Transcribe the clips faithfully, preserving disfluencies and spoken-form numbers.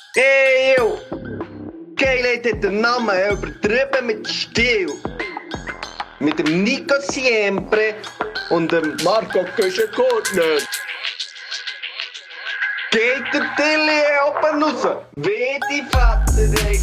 Hey, yo! Geilheit hat den Namen übertrieben mit Stil. Mit dem Nico Siempre und dem Marco Köschen-Gurtner. Geht der Tilly oben raus, wie die Vater, ey.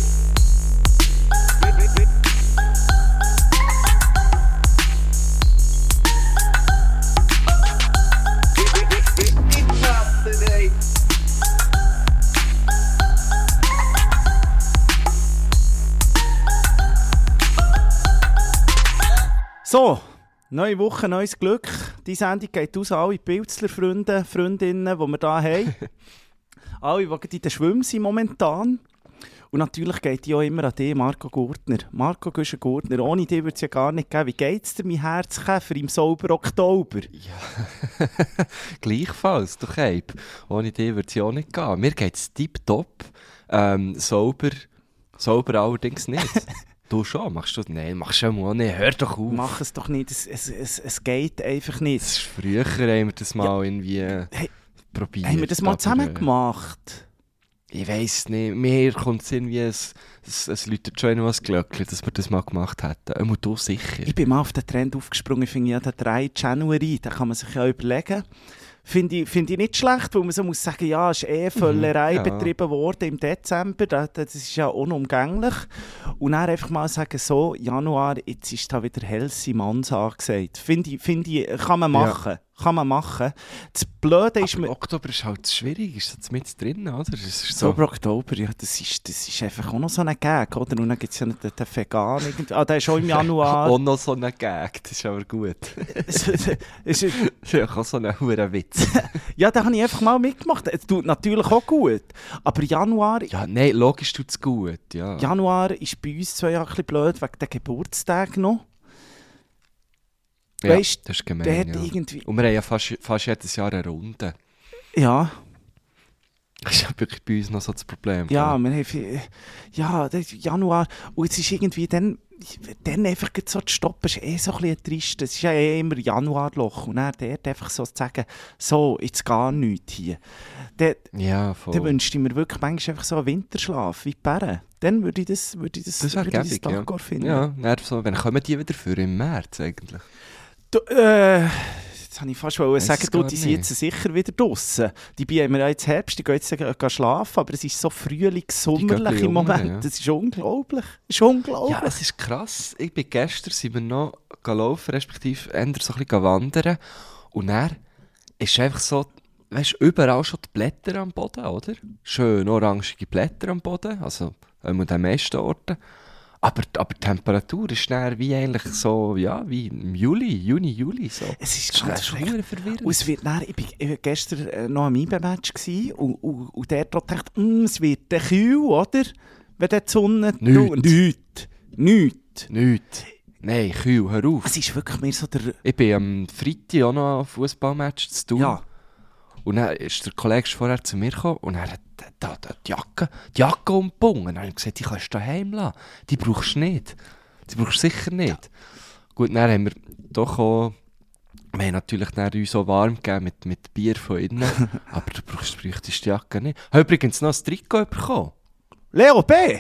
So, neue Woche, neues Glück. Die Sendung geht aus an alle Pilzler-Freunde, Freundinnen, die wir hier haben. Alle, die in den Schwimmen sind momentan. Und natürlich geht die auch immer an dich, Marco Gurtner. Marco Köschen-Gurtner, ohne dich würde es ja gar nicht geben. Wie geht es dir, mein Herzkäfer, im sauber Oktober? Ja, gleichfalls, du Keib. Ohne dich würde es ja auch nicht gehen. Mir geht es tipptopp. Ähm, sauber, sauber allerdings nicht. Du schon? Machst du das? Nein, machst du auch nicht. Hör doch auf. Mach es doch nicht. Es, es, es, es geht einfach nicht. Das ist früher haben wir das mal ja. irgendwie hey, probiert. Haben wir das mal zusammen gemacht? Ich weiss nicht. Mir kommt es irgendwie, es, es, es läutet schon noch ein Glöckchen, dass wir das mal gemacht hätten. Einmal du sicher. Ich bin mal auf den Trend aufgesprungen. Ich finde ja, der drei January, da kann man sich ja überlegen. Finde ich, find ich nicht schlecht, weil man so muss sagen, ja, es ist eh Völlerei mhm, ja. betrieben worden im Dezember, das, das ist ja unumgänglich. Und dann einfach mal sagen, so, Januar, jetzt ist da wieder hellste Manns angesagt. Finde ich, find ich, kann man machen. Ja. Kann man machen. Das Blöde ist... Aber Oktober ist halt schwierig, ist das mit drin, oder? Das ist so. So Oktober, ja, das ist, das ist einfach auch noch so ein Gag, oder? Und dann gibt es ja noch den, den Vegan. Ah, der ist auch im Januar. Auch noch so ein Gag, das ist aber gut. Das ist ja auch so ein hoher Witz. Ja, den habe ich einfach mal mitgemacht. Es tut natürlich auch gut. Aber Januar... Ja, nein, logisch tut es gut, ja. Januar ist bei uns zwei Jahre ein bisschen blöd, wegen der Geburtstag noch. Ja, weißt, das ist gemein, ja. Irgendwie... Und wir haben ja fast, fast jedes Jahr eine Runde. Ja. Das ist ja wirklich bei uns noch so das Problem. Ja, wir haben viel, ja, Januar. Und jetzt ist irgendwie dann, dann einfach so zu stoppen, ist eh so ein bisschen trist. Es ist ja eh immer Januarloch. Und dann dort einfach so zu sagen, so, jetzt gar nichts hier. Dann, ja, voll. Dann wünschte ich mir wirklich manchmal einfach so einen Winterschlaf, wie die Bären. Dann würde ich das, würde ich das, das, würde ich das ja. finden. Ja, so, wann kommen die wieder für? Im März eigentlich? Du, äh, jetzt habe ich fast wollen sagen, du, die sind jetzt sicher wieder draussen. Die haben wir ja jetzt Herbst, die gehen jetzt gehen schlafen, aber es ist so frühlings-sommerlich im Moment. Ja. Das ist unglaublich. Das ist unglaublich. Ja, es ist krass. Ich bin gestern sind wir noch gelaufen, respektive eher so ein bisschen wandern. Und dann ist einfach so, weißt du, überall schon die Blätter am Boden, oder? Schön orangige Blätter am Boden, also an den meisten Orten. Aber, aber die Temperatur ist dann wie eigentlich so, ja, wie im Juli, Juni, Juli. So. Es ist ganz schwer verwirrend. Und es wird dann, ich war gestern äh, noch am I B E-Match und, und, und der dort dachte, mm, es wird der kühl, oder? Wenn die Sonne... Nichts. Nichts. Nichts. Nichts. Nein, kühl, hör auf. Es ist wirklich mehr so der... Ich bin am Freitag auch noch ein Fußballmatch zu tun. Ja. Und dann ist der Kollege vorher zu mir gekommen und er hat da, da, die Jacke, die Jacke umgebunden. Und dann habe ich gesagt, die kannst du daheim lassen. Die brauchst du nicht. Die brauchst du sicher nicht. Ja. Gut, dann haben wir doch auch, wir haben natürlich dann uns auch warm gegeben mit, mit Bier von innen. Aber du brauchst, bräuchtest die Jacke nicht. Ich habe übrigens noch ein Trikot bekommen. Leo B.?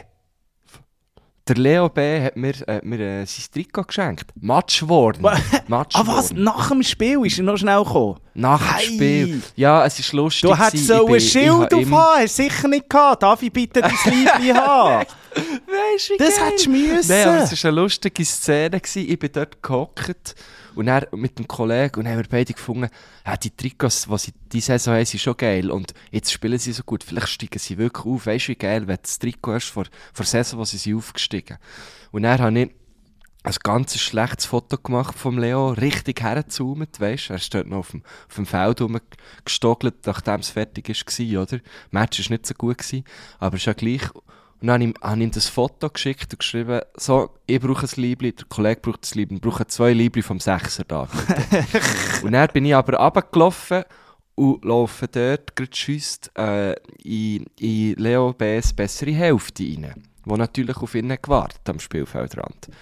Der Leo B. hat mir, hat mir äh, sein Trikot geschenkt. Matchworn. Ah, was? Nach dem Spiel ist er noch schnell gekommen? Nach dem hey. Spiel? Ja, es ist lustig. Du hättest so ein Schild aufhaben, hast du sicher nicht gehabt. Darf ich bitte dein Liebling haben? Weißt du, wie das geil? hättest du müssen. Nein, aber es war eine lustige Szene. Ich bin dort gehockt und er mit dem Kollegen und haben wir beide gefunden, ja, die Trikots, die sie diese Saison haben, sind schon geil. Und jetzt spielen sie so gut. Vielleicht steigen sie wirklich auf. Weißt du, wie geil, wenn du das Trikot hast vor der Saison, wo sie sind aufgestiegen. Und dann habe ich ein ganz schlechtes Foto gemacht vom Leo, richtig hergezoomt, weißt du. Er ist dort noch auf dem, auf dem Feld rumgestogelt, nachdem es fertig war, oder? Das Match war nicht so gut, aber es ist ja gleich. Und dann habe ich, habe ich ihm das Foto geschickt und geschrieben, so, ich brauche ein Liebli, der Kollege braucht ein Liebli, wir brauchen zwei Liebli vom Sechser da. Und dann bin ich aber runtergelaufen und laufe dort gerade schüsst äh, in, in Leo B's bessere Hälfte rein, die natürlich auf ihn gewartet am Spielfeldrand.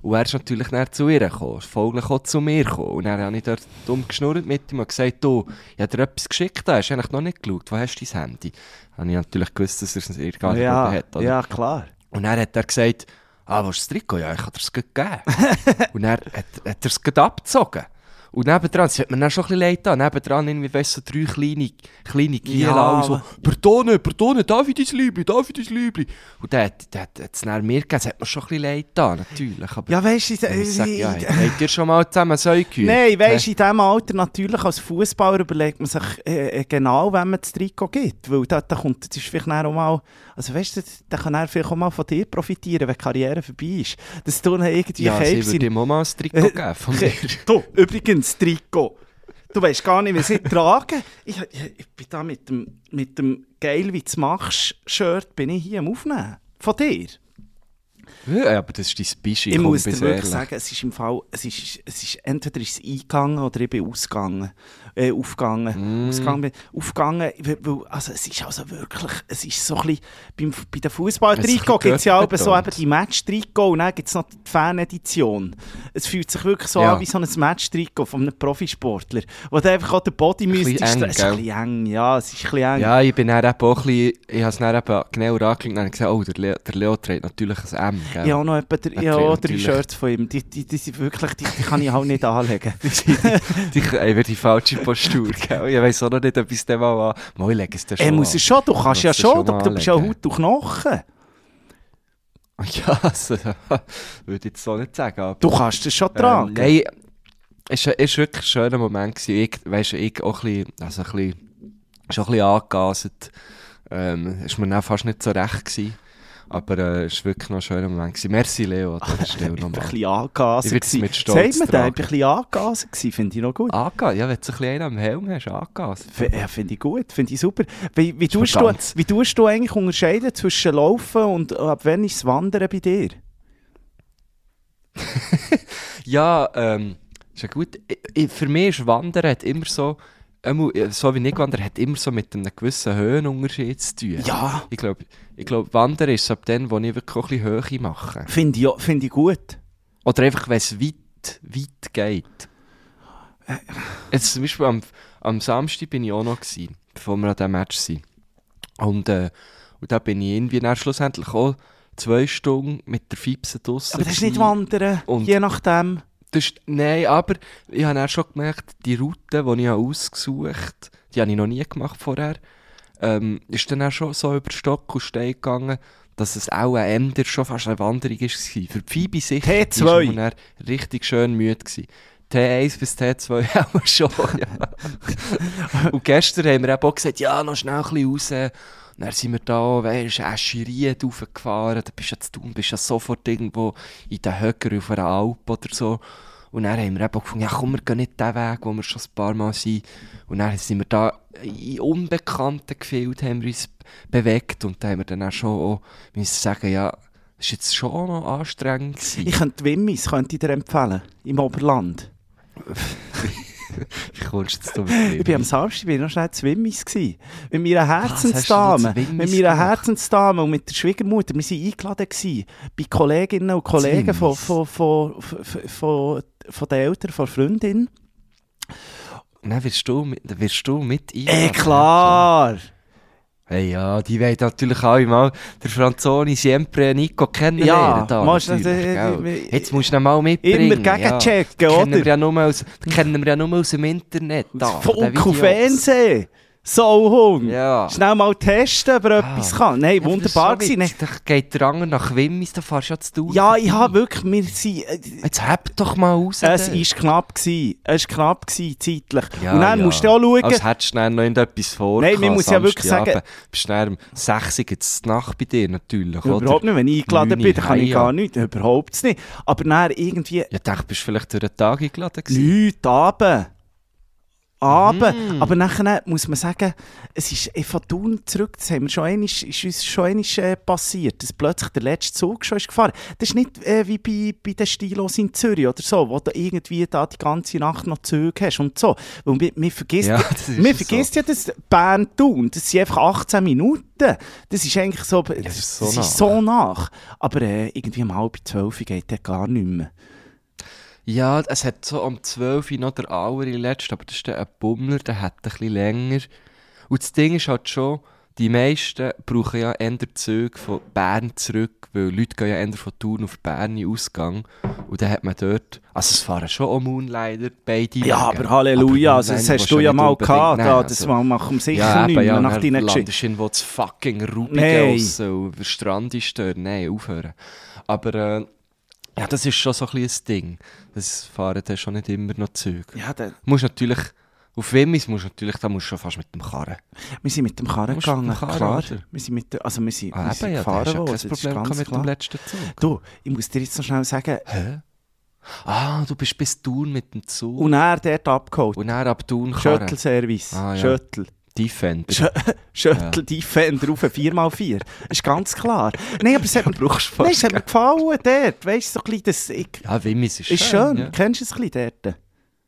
Und er ist natürlich dann zu ihr gekommen, folglich auch zu mir gekommen. Und dann habe ich dort dumm geschnurrt mit ihm und gesagt, du, ich habe dir etwas geschickt, hast du eigentlich noch nicht geschaut, wo hast du dein Handy? Dann habe ich natürlich gewusst, dass er es ihr gar nicht ja, hat. Oder? Ja, klar. Und dann hat er gesagt, ah, wo ist das Trikot? Ja, ich kann dir es gut geben. Und dann hat, hat er es gut abgezogen. Und nebendran, das hat mir dann schon ein bisschen leid getan, nebendran irgendwie, weißt, so drei kleine, kleine Kiel, Ja, so, «Pardone, pardone, darf ich dein Liebli, darf ich dein Liebli?» Und dann hat, dann hat es dann mir gegeben, das hat mir schon ein bisschen leid getan, natürlich. Aber Ja, weisst du, ich sage, ja, habt ihr schon mal zusammen Säugehüte? nein, weisst du, in diesem Alter natürlich als Fußballer überlegt man sich äh, genau, wenn man das Trikot gibt. Weil da, da kommt, das ist vielleicht dann auch mal, also weißt du, da kann er vielleicht auch mal von dir profitieren, wenn die Karriere vorbei ist. Dass du dann irgendwie Ja, sie Käse- würde ihm auch mal ein Trikot geben von mir. Du, übrigens, Trikot. Du weißt gar nicht, wie sie tragen. Ich, ich, ich bin da mit dem, mit dem «Geil, wie du machst» Shirt bin ich hier am Aufnehmen. Von dir. Ja, aber das ist dein Bischi, Ich komm, muss dir bis wirklich ehrlich. sagen, es ist im Fall, es ist, es ist, entweder ist es eingegangen oder ich bin ausgegangen. Äh, aufgegangen. Mm. Ausgegangen, aufgegangen, weil, weil, also es ist also wirklich, es ist so ein bisschen, beim, bei den Fußball-Trikot gibt es ja auch so eben die Match-Trikot und dann gibt es noch die Fan-Edition. Es fühlt sich wirklich so Ja. an wie so ein Match-Trikot von einem Profisportler, wo du einfach auch den Body bisschen müsstest. eng, Es ist ein bisschen eng, ja, es ist ein bisschen eng. Ja, ich bin dann eben auch ein bisschen, ich habe es dann eben genauer angeschaut und habe gesagt, oh, der Leo, der Leo trägt natürlich ein M, gell? Ich habe auch noch etwa, ich Natürlich, habe auch drei natürlich. Shirts von ihm, die, die, die sind wirklich, die, die kann ich halt nicht anlegen. Die haben die falsche Postur, gell? Ich weiss auch noch nicht, ob ich es dem mal an... Mal, ich lege es dir schon Er muss es schon, du kannst ja Musst du schon, schon du, mal du bist ja anlegen. Haut und Knochen. an. Ja, also, würde ich jetzt so nicht sagen, aber... Du kannst es schon tragen. Ähm, nein, es war wirklich ein schöner Moment. Gewesen. Ich, weißt du, ich auch ein bisschen, also ein bisschen, schon ein bisschen angegaset. Ähm, ist mir dann fast nicht so recht gewesen. Aber äh, es war wirklich noch ein schöner Moment gewesen. Merci, Leo, an dieser Stelle Ich war ein nochmal. bisschen angegasen. Ich würde es gewesen. mit Stolz Sagt man da, ich tragen. war ein bisschen angegasen, gewesen, finde ich noch gut. Angehen? Ja, wenn du so ein bisschen einen am Helm hast, angegaset. F- Ja, finde ich gut, finde ich super. Wie, wie, tust du, verdammt. wie tust du eigentlich unterscheiden zwischen Laufen und ab wann ist das Wandern bei dir? Ja, ähm, ist ja gut. Ich, ich, für mich ist Wandern hat immer so, einmal, so wie ich wandere, hat immer so mit einem gewissen Höhenunterschied zu tun. Ja, Ich glaube, ich glaub, Wandern ist ab dann, wo ich wirklich auch ein bisschen Höhe mache. finde ich, find ich gut. Oder einfach, wenn es weit, weit geht. Jetzt zum Beispiel am, am Samstag bin ich auch noch gewesen, bevor wir an diesem Match sind. Und, äh, und da bin ich irgendwie dann schlussendlich auch zwei Stunden mit der Fipse draussen. Aber das ist nicht gewesen. Wandern, Und- je nachdem. Das ist, nein, aber ich habe dann schon gemerkt, die Route, die ich ausgesucht habe, die habe ich noch nie gemacht vorher, ähm, ist dann auch schon so über Stock und Stein gegangen, dass es auch ein Ender schon fast eine Wanderung war. Für die Phoebe sicher, T die zwei. war dann richtig schön müde gewesen. T eins bis T zwei auch schon, ja. Und gestern haben wir eben auch gesagt, ja, noch schnell ein bisschen raus. Und dann sind wir da, weisst du, Escheried raufgefahren, da bist du jetzt, du bist ja sofort irgendwo in den Höcker auf einer Alp oder so. Und dann haben wir eben gefunden, ja komm, wir gehen nicht den Weg, wo wir schon ein paar Mal sind. Und dann sind wir da in unbekannten Gefilden haben wir uns bewegt und da haben wir dann auch schon auch, müssen sagen, ja, das war jetzt schon noch anstrengend gewesen. Ich könnte Wimmis könnte ich dir empfehlen, im Oberland. Wie kommst du jetzt da Ich bin am Samstag bin ich noch schnell zu Wimmis gsi. Mit meiner hast du Herzensdame. da zu Wimmis Mit meiner gemacht? Herzensdame und mit der Schwiegermutter. Wir waren eingeladen gsi bei Kolleginnen und Kollegen von, Wimmis? von, von, von, von, von den Eltern, von der Freundin. Und dann wirst du, mit- dann wirst du mit Eh, eingeladen. klar! Hey, ja, die wollen natürlich alle mal der Franzoni Siempre Nico kennenlernen. Ja, da, musst du- natürlich, äh, gell. äh, Jetzt musst du ihn mal mitbringen. Immer gegenchecken, ja. Kennen oder? wir ja nur aus, kennen wir ja nur aus dem Internet. Da, Von den Onkel Videos. Fernsehen! Sauhung! Ja. Schnell mal testen, ob er Ah. etwas kann. Nein, Ja, aber wunderbar das ist so gewesen. witzig. Da geht der Anger nach Wimmis, da fahrst du ja zu tun. Ja, ich habe wirklich, wir sind, äh, Jetzt heb doch mal raus. es dann. war knapp gewesen. Es war knapp gewesen, zeitlich. Ja, und dann ja. musst du auch schauen, Als hättest du dann noch irgendetwas vor. Nein, man muss ja wirklich sagen- Bist du dann um sechs Uhr gibt's die Nacht bei dir natürlich, überhaupt oder? nicht, wenn ich eingeladen Neun bin, dann kann ich Uhr, gar nichts, überhaupt nicht. Aber dann irgendwie Ja, ich dachte, bist du vielleicht durch den Tag eingeladen gewesen? nichts Abend. Aber, Mm. aber nachher muss man sagen, es ist eh von Thun zurück, das haben wir schon einmal, ist uns schon einmal äh, passiert, dass plötzlich der letzte Zug schon ist gefahren. Das ist nicht äh, wie bei, bei den Stilos in Zürich oder so, wo du irgendwie da die ganze Nacht noch Züge hast und so. Weil man, man vergisst, Ja, ja, das ist man so. vergisst ja, dass Bern-Thun, das sind einfach achtzehn Minuten. Das ist eigentlich so, das, das ist so das nach. ist so nach. Aber äh, irgendwie um halb zwölf geht der gar nicht mehr. Ja, es hat so um zwölf Uhr noch der allerletzte, aber das ist dann ein Bummler, der hat ein bisschen länger. Und das Ding ist halt schon, die meisten brauchen ja eher Züge von Bern zurück, weil Leute gehen ja eher von Thun auf Bern in Ausgang. Und dann hat man dort, also es fahren schon auch Moonlighter, beide Ja, Wege. aber Halleluja, Aber also das Moonlighter hast willst du ja nicht mal unbedingt gehabt, nehmen, da, das also- mal machen wir sicher Ja, nicht eben, mehr ja, nach nach deinen Geschichten. landest irgendwo das fucking Rubige Nein. raus und der Strand ist dort. Nein, aufhören. Aber äh, ja, das ist schon so ein bisschen ein Ding. Das fahren dann schon nicht immer noch Züge. Ja, der, Du musst natürlich, auf Wimmis musst du natürlich, da musst du schon fast mit dem Karren. wir sind mit dem Karren Musst du mit gegangen, dem Karren, klar. oder? Wir sind mit, der- also wir sind, Ah, wir eben, sind ja, da gefahren hast du ja worden, kein das ist Problem ganz gehabt mit klar. dem letzten Zug. Du, ich muss dir jetzt noch schnell sagen, Hä? Ah, du bist bis Thun mit dem Zug. und er dort abgeholt. Und dann ab Thun Karren. Shuttle-Service, Ah, ja. Shuttle. Defender. Sch- Shuttle Defender auf vier mal vier. Das ist ganz klar. Nein, aber es hat, mir- brauchst du nein, fast es hat mir gefallen dort. Weißt du, so ein bisschen das... Ich, Ja, Wimmis ist, ist schön. Ja, Kennst du es ein bisschen dort?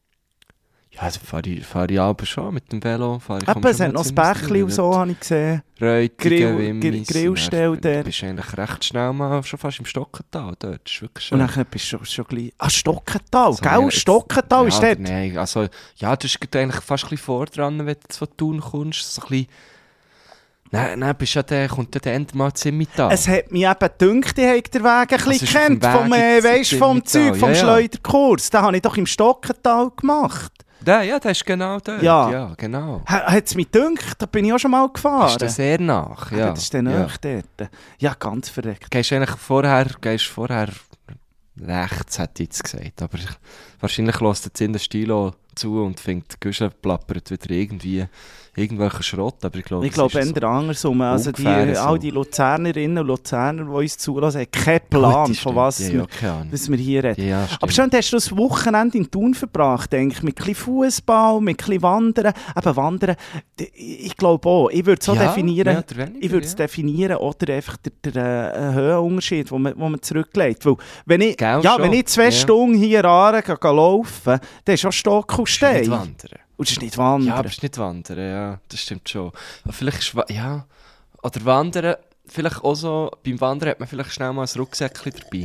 ja also fahre ich, fahr ich aber schon mit dem Velo. Fahr ich, Eben, es hat noch das Bächli und so, habe ich gesehen. Reutigen, Grill- Wimmis. Gr- Grillstelle Und dann- dort. Du bist eigentlich recht schnell mal schon fast im Stockental dort. Das ist wirklich Und schön. dann bist du schon, schon gleich... Ah, Stockental, So, gell? ja, jetzt- Stockental ja, ist dort. Nein, also, ja, du bist eigentlich fast ein bisschen vor dran, wenn du jetzt von Thun kommst. So ein bisschen... Nein, nein, bist ja der, kommt ja der Endermal ziemlich da. Es hat mich eben gedacht, ich habe den Weg ein bisschen Also ist auf gekannt, dem vom, Weg äh, jetzt weisst, vom ziemlich Zeug, da. vom Ja, ja. Schleuderkurs. Den habe ich doch im Stockental gemacht. Der, ja, der ist genau dort. Ja. Ja, genau. Hat es mich gedacht, da bin ich auch schon mal gefahren. Ist das sehr nach, Ah, ja. das ist dann ja. auch dort. Ja, ganz verreckt. Gehst eigentlich vorher, gehst vorher rechts, hätte ich jetzt gesagt. Aber wahrscheinlich lässt jetzt in der Stilo zu und findet, die Güsche plappert wieder irgendwie irgendwelchen Schrott. Aber ich glaube, Ich es glaube, ist eher andersrum. Also die, ungefähr so. all die Luzernerinnen und Luzerner, die uns zulassen, haben keinen Plan, Gut, das von stimmt. was, Ja, wir, ja, keine Ahnung. was wir hier reden. Ja, Aber stimmt. schon hast du das Wochenende in Thun verbracht, denke ich, mit ein bisschen Fußball, mit ein bisschen Wandern. Eben Wandern, d- ich glaube auch, ich würde es so Ja, definieren, mehr oder weniger, ich würde es ja. definieren, oder einfach der, der äh, Höhenunterschied, den man, wo man zurücklegt. Weil, wenn ich, Gell, ja, schon. wenn ich zwei Ja. Stunden hier an gehe, gehe laufen, dann ist schon Stock und Nicht Stein. wandern. Und das ist nicht Wandern. Ja, aber es ist nicht wandern, ja, das stimmt schon. Aber vielleicht ist, wa- ja, oder wandern, vielleicht auch so, beim Wandern hat man vielleicht schnell mal ein Rucksäckchen dabei.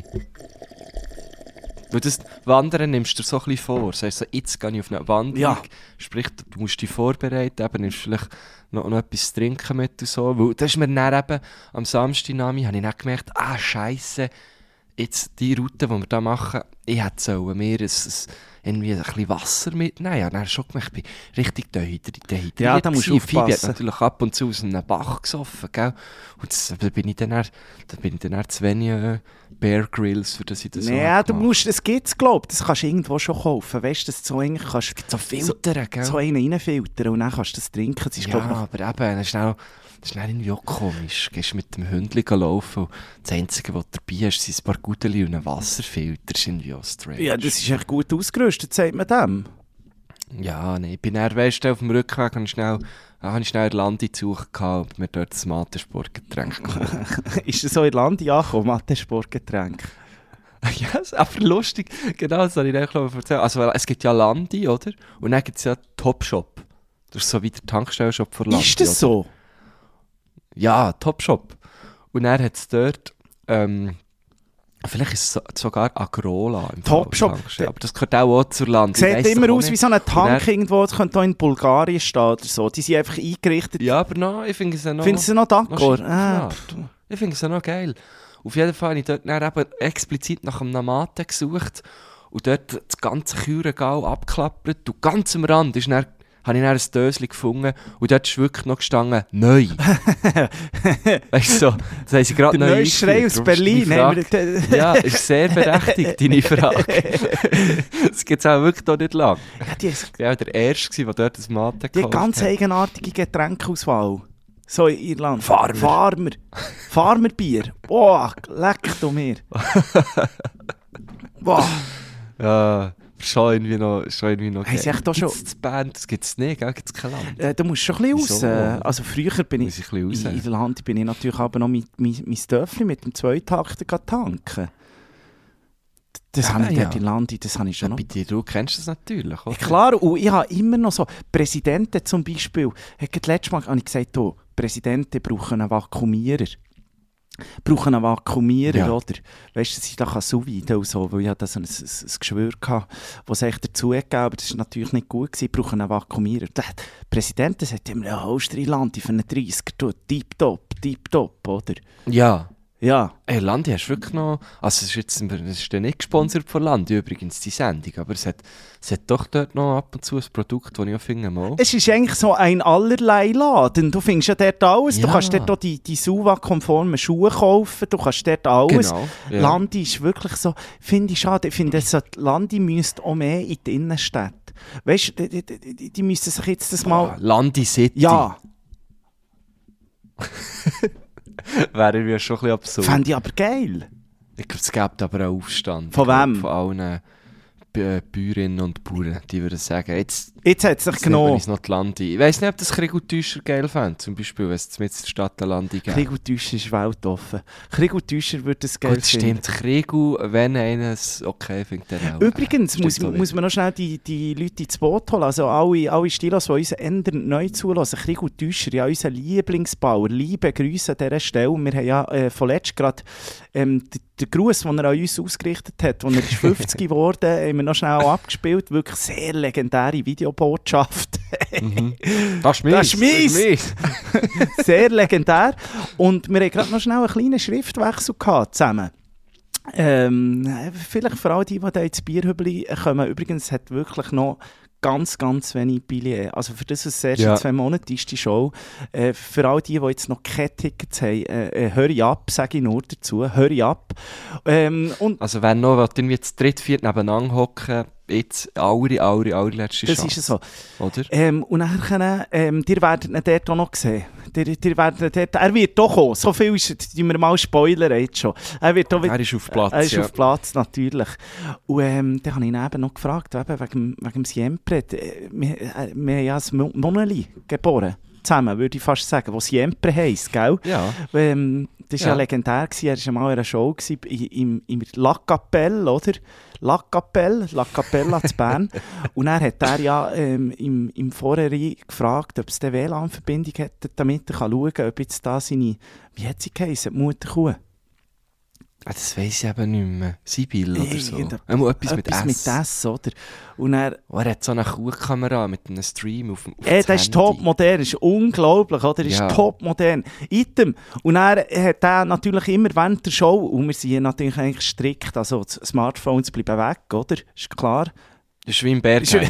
Weil das Wandern nimmst du dir so ein bisschen vor. Das heißt, so, jetzt gehe ich auf eine Wanderung, Ja. sprich, du musst dich vorbereiten, eben, nimmst vielleicht noch, noch etwas zu trinken mit und so. Weil das ist mir dann eben, am Samstagnami, habe ich dann gemerkt, ah, Scheisse, jetzt die Route, die wir da machen, ich hätte sollen mir ein, ein, irgendwie ein bisschen Wasser mitnehmen. Ja, dann habe ich schon gemerkt, ich bin richtig dehydri- dehydriert. Ja, da musst du gewesen. Phoebe hat aufpassen. natürlich ab und zu aus einem Bach gesoffen, gell? Und das, da bin ich dann, eher- da bin ich dann eher zu wenig äh, Bear Grylls, für das ich das so Ja, hab du gemacht. musst, es gibt es, glaube ich, das kannst du irgendwo schon kaufen. Weißt du, dass du so eigentlich kannst, So filtern, gell? so einen reinfiltern und dann kannst du das trinken. Das ist, Ja, glaub ich, noch- aber eben, das ist, auch, das ist dann irgendwie auch komisch. Du gehst mit dem Hündchen laufen und das Einzige, was du dabei hast, sind ein paar Gudeli und ein Wasserfilter. Das ist irgendwie auch strange. ja, das ist echt gut ausgerüstet, sagt man dem. Ja, nee, ich bin dann, weißt du, auf dem Rückweg und schnell, ah, habe ich schnell Landi zu suchen gehabt und mir dort das Mathe-Sportgetränk geholt. Ist das so in Landi angekommen, Mathe-Sportgetränk? Ja, ist aber lustig. Genau, das habe ich dann, glaube ich, erzählt. Also, weil es gibt ja Landi, oder? Und dann gibt es ja Topshop. Das ist so wie der Tankstellenshop von Landi. Ist das oder? so? Ja, Topshop. Und dann hat es dort, ähm, vielleicht ist es so, sogar Agrola im Fall, Topshop. Tankstelle. Aber das gehört auch, auch zur Landi. Ich Sieht weiss immer doch auch aus wie nicht. so ein Tank Und dann- irgendwo, das könnte auch in Bulgarien stehen oder so. Die sind einfach eingerichtet. Ja, aber noch, ich finde es ja noch... Findest du noch d'accord? noch Ah, schick gemacht. Ich finde es ja noch geil. Auf jeden Fall habe ich dort dann eben explizit nach einem Mate gesucht und dort das ganze Kühregal abgeklappert und ganz am Rand ist dann, habe ich dann ein Döschen gefunden und dort ist wirklich noch gestanden, neu. Weißt du, so, das haben sie gerade der neu neue Schrei aus eingeführt. Darum ist Berlin. meine haben Frage- wir- Ja, ist sehr berechtigt, deine Frage. Das gibt es auch wirklich noch nicht lang. Ja, die, Ich war auch der Erste, der dort das Mate die gekauft ganz hat. eigenartige Getränkauswahl. So in Irland. Farmer. Farmer. Farmerbier. Boah, leck du mir. Boah. Ja, schon irgendwie noch, schon irgendwie noch Haben sie echt auch schon- Gibt's das Band? Das gibt es nicht, gell? Gibt es kein Land? Äh, du musst schon ein bisschen Wieso? raus. Äh, also früher bin Muss ich, ich ein bisschen raus? in Land bin ich natürlich aber noch mit mein, mein Dörfli mit dem Zweitakter tanken. Das Ja, habe ich ja. dort in Landi, das habe ich schon noch. Bei dir, du kennst das natürlich, oder? Ja, klar, und ich habe immer noch so, Präsidenten zum Beispiel, hat gerade letztes Mal habe ich gesagt, oh, Präsidenten brauchen einen Vakuumierer. Brauchen einen Vakuumierer, Ja. oder? Weißt du, dass ich da sous vide und so, weil ich hatte so ein, ein, ein Geschwür hatte, das es echt dazu gegeben, aber das war natürlich nicht gut gewesen, brauchen einen Vakuumierer. Der Präsident sagt immer, ja, holst du in Landi für einen dreißiger, du, tipptopp, tipptopp, oder? Ja. Ja. Hey, Landi hast du wirklich noch... Also es ist jetzt das ist ja nicht gesponsert von Landi übrigens, die Sendung, aber es hat, es hat doch dort noch ab und zu ein Produkt, das ich auch finde, mal... Es ist eigentlich so ein allerlei Laden. Du findest ja dort alles. Du Ja. kannst dort auch die, die Suva-konformen Schuhe kaufen. Du kannst dort alles. Genau, ja. Landi ist wirklich so, finde ich schade. Ich finde, so, Landi müsste auch mehr in die Innenstadt. Weißt du, die, die, die, die müssen sich jetzt das Ah, mal... Landi City. Ja, Wäre irgendwie schon ein bisschen absurd. fände ich aber geil. Ich glaube, es gibt aber einen Aufstand. Von Ich glaub, wem? Von allen Bä- Bäuerinnen und Bauern. Die würden sagen, jetzt... Jetzt hat es sich Jetzt nehmen wir genommen. uns noch die Landi. Ich weiss nicht, ob das Krieg und Täuscher geil fände. Zum Beispiel, wenn es mit der Stadt eine Landi gibt. Krieg und Täuscher ist weltoffen. Krieg und Täuscher würde es geil Gut, finden. stimmt. Krieg und wenn einer es okay findet, dann auch. Übrigens Stimmt muss, auch muss man noch schnell die, die Leute ins Boot holen. Also alle, alle Stilos, die uns ändern, neu zulassen. Krieg und Täuscher, ja, unser Lieblingsbauer. Liebe Grüße an dieser Stelle. Wir haben ja äh, vorletzt gerade ähm, den, den Gruß, den er an uns ausgerichtet hat, als er ist fünfzig geworden ist, haben wir noch schnell abgespielt. Wirklich sehr legendäre Videobotschaft. Mhm. Das ist mies. Das ist mies. mies. Sehr legendär. Und wir haben gerade noch schnell einen kleinen Schriftwechsel gehabt zusammen. Ähm, vielleicht vor allem die, die da ins Bierhübli kommen. Übrigens hat wirklich noch ganz, ganz wenig Billets. Also für das, was es erst Ja. in zwei Monaten ist, die Show. Äh, für all die, die jetzt noch keine Tickets haben, äh, äh, hurry ab, sage ich nur dazu. Hurry ab. Ähm, und Also wenn noch, wenn irgendwie zu dritt, viert nebeneinander hocken, jetzt alle, alle, alle letzte das Chance. ist so. Oder? Ähm, und dann können, ähm, ihr werdet ihn dort auch noch sehen. Ihr, ihr werdet ihn dort, er wird doch kommen. So viel ist, die wir mal spoilern jetzt schon. Er wird auch wieder, Er ist auf Platz, Er ist ja. auf Platz, natürlich. Und ähm, dann habe ich ihn eben noch gefragt, eben wegen, wegen dem Siempre. Äh, Wir, äh, wir haben ja ein Mo- Moneli geboren. Zusammen, würde ich fast sagen, was Siempre heisst, gell? Ja. Ähm, das war ja. Ja. legendär. Gewesen. Er war mal in einer Show gewesen, im, im La Capelle, oder? La Capelle, La Capella zu Bern. Und dann hat er ja ähm, im, im Vorhinein gefragt, ob es eine W L A N-Verbindung hat, damit er kann schauen kann, ob jetzt da seine, wie hat sie geheißen, die Mutterkuh? Ah, das weiss ich eben nicht mehr. Sibyl oder so. Irgendetwas- Einmal etwas, Etwas mit S. mit S, oder? Und er, Oh, er hat so eine Kuhkamera mit einem Stream auf dem auf Ey, das das ist Handy. top modern, ist unglaublich, oder? Ist Ja. top modern. Item. Und er hat er natürlich immer während der Show, und wir sind hier natürlich eigentlich strikt, also die Smartphones bleiben weg, oder? Ist klar. Das ist wie im Bergheim.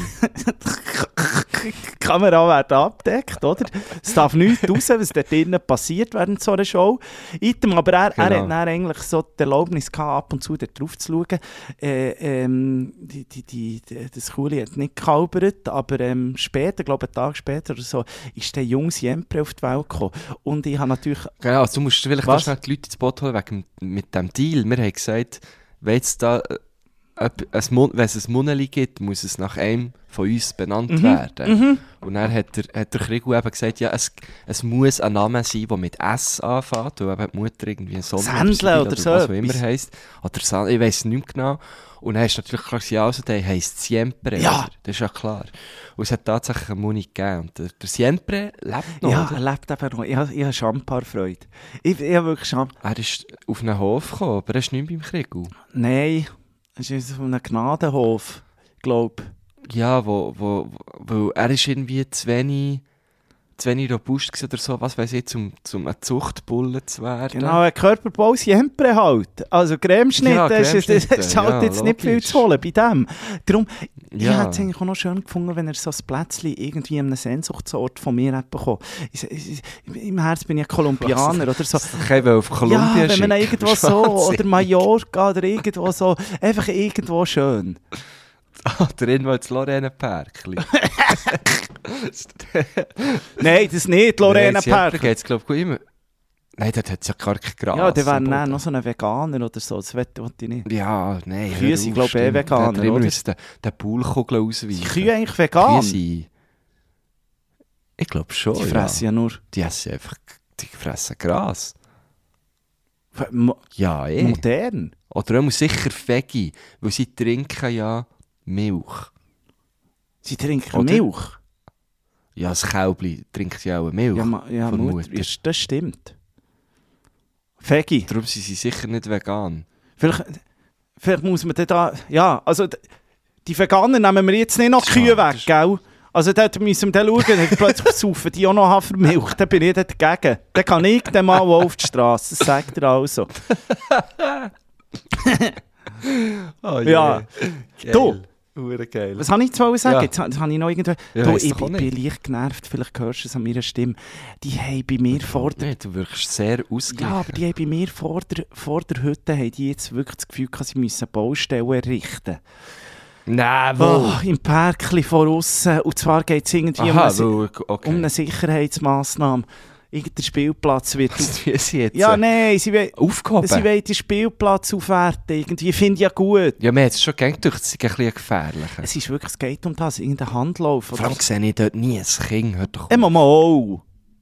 Die Kamera wird abgedeckt, oder? Es darf nichts raus, was dort drinnen passiert während so einer Show. Item, aber er, Genau. er hat dann eigentlich so die Erlaubnis gehabt, ab und zu dort drauf zu schauen. Äh, ähm, die, die, die, die, das Kuhli hat nicht gekalbert, aber ähm, später, glaube ich einen Tag später oder so, ist der junge Siempre auf die Welt gekommen. Und ich habe natürlich... Genau, also du musst vielleicht Was? noch schnell die Leute ins Boot holen wegen mit dem Deal. Wir haben gesagt, wenn es da äh, ob- ein Mon- wenn es ein Moneli gibt, muss es nach einem von uns benannt Mhm, werden. Und dann hat der, hat der Krigu eben gesagt, ja, es, es muss ein Name sein, der mit S anfängt, weil eben die Mutter irgendwie ein Sonne Sandle oder so was auch immer etwas. heisst. Oder San- ich weiss nicht mehr genau. Und dann hast du natürlich klar gesagt, ja, also der heisst Siempre. Ja. Oder? Das ist ja klar. Und es hat tatsächlich einen Moni gegeben. Und der, der Siempre lebt noch. Ja, oder? er lebt eben noch. Ich, habe- ich habe Schamparfreude. Ich, ich habe wirklich Scham... Er ist auf einen Hof gekommen, aber er ist nicht beim Krigu. Nein, es ist auf einem Gnadenhof, glaube ich. Ja, wo, wo, wo, er ist irgendwie zu wenig, zu wenig robust gewesen oder so, was weiß ich, zum, zum ein Zuchtbulle zu werden. Genau, ein Körperbau Siempre halt. Also Cremeschnitt, Ja, das, ist, das ist Cremeschnitte, halt ja, jetzt nicht viel logisch. zu holen bei dem. Darum, ich Ja. hätte es eigentlich auch noch schön gefunden, wenn er so ein Plätzchen irgendwie an einem Sehnsuchtsort von mir hätte bekommen. Ich, ich, Im Herzen bin ich Kolumbianer oder so. Ich will auf Kolumbien Ja, wenn man schicken. irgendwo so, oder Mallorca oder irgendwo so, einfach irgendwo schön. Oder irgendwo ins Lorraine-Pärkli. Nein, das nicht, Lorena Nein, Siempre Perk. geht's, glaub ich, immer. Nein, das hat ja gar kein Gras. Ja, der wäre am dann Boden. noch so ein Veganer oder so, das will ich nicht. Ja, nein. Kühe hör sind, auf, glaub ich, eh stimmt. Veganer, Der hat immer oder? müssen den, den Poolkugel ausweichen. Sind Kühe eigentlich vegan? Kühe sind... Ich glaube schon, Die fressen ja, ja nur... Die essen einfach... Die fressen Gras. Mo- Ja, eh. modern? Oder auch sicher Veggie, weil sie trinken ja Milch. Sie trinken Oder? Milch? Ja, das Kälbli trinkt ja auch Milch. Ja, ma, ja von Mutter, Mutter. ja, das stimmt. Veggie. Darum sind sie sicher nicht vegan. Vielleicht, vielleicht muss man da... Ja, also d- die Veganer nehmen wir jetzt nicht noch die Ja, Kühe das weg, ist- gell? Also dort müssen wir dann schauen, dann plötzlich saufen die auch noch Hafermilch, dann bin ich dort dagegen. Dann kann ich den mal auf die Straße, das sagt er also. Oh, Ja. Du, Hure geil. was habe ich zu sagen? Ja. Jetzt, ha- jetzt habe ich noch irgendwo... Ja, du, weiss ich, doch auch bin- bin nicht. leicht genervt, vielleicht hörst du es an meiner Stimme. Die haben bei mir vor der... Nee, du wirkst sehr ausgeglichen. Ja, aber die haben bei mir vor der, vor der Hütte haben die jetzt wirklich das Gefühl, dass sie müssen Baustellen errichten. Nein, Oh, im Parkli von aussen. Und zwar geht es irgendwie um, Aha, eine, weil, okay. um eine Sicherheitsmassnahme. Irgendein Spielplatz wird... Was tun sie jetzt? Ja, nein, sie wollen, Aufgehoben? sie wollen den Spielplatz aufwerten. Irgendwie finde ich ja gut. Ja, mir hat es schon gedacht, es sei ein bisschen gefährlich. Es ist wirklich, es geht um das, irgendein Handlauf. Vor allem sehe ich dort nie ein Kind. Hört doch auf. Immer mal.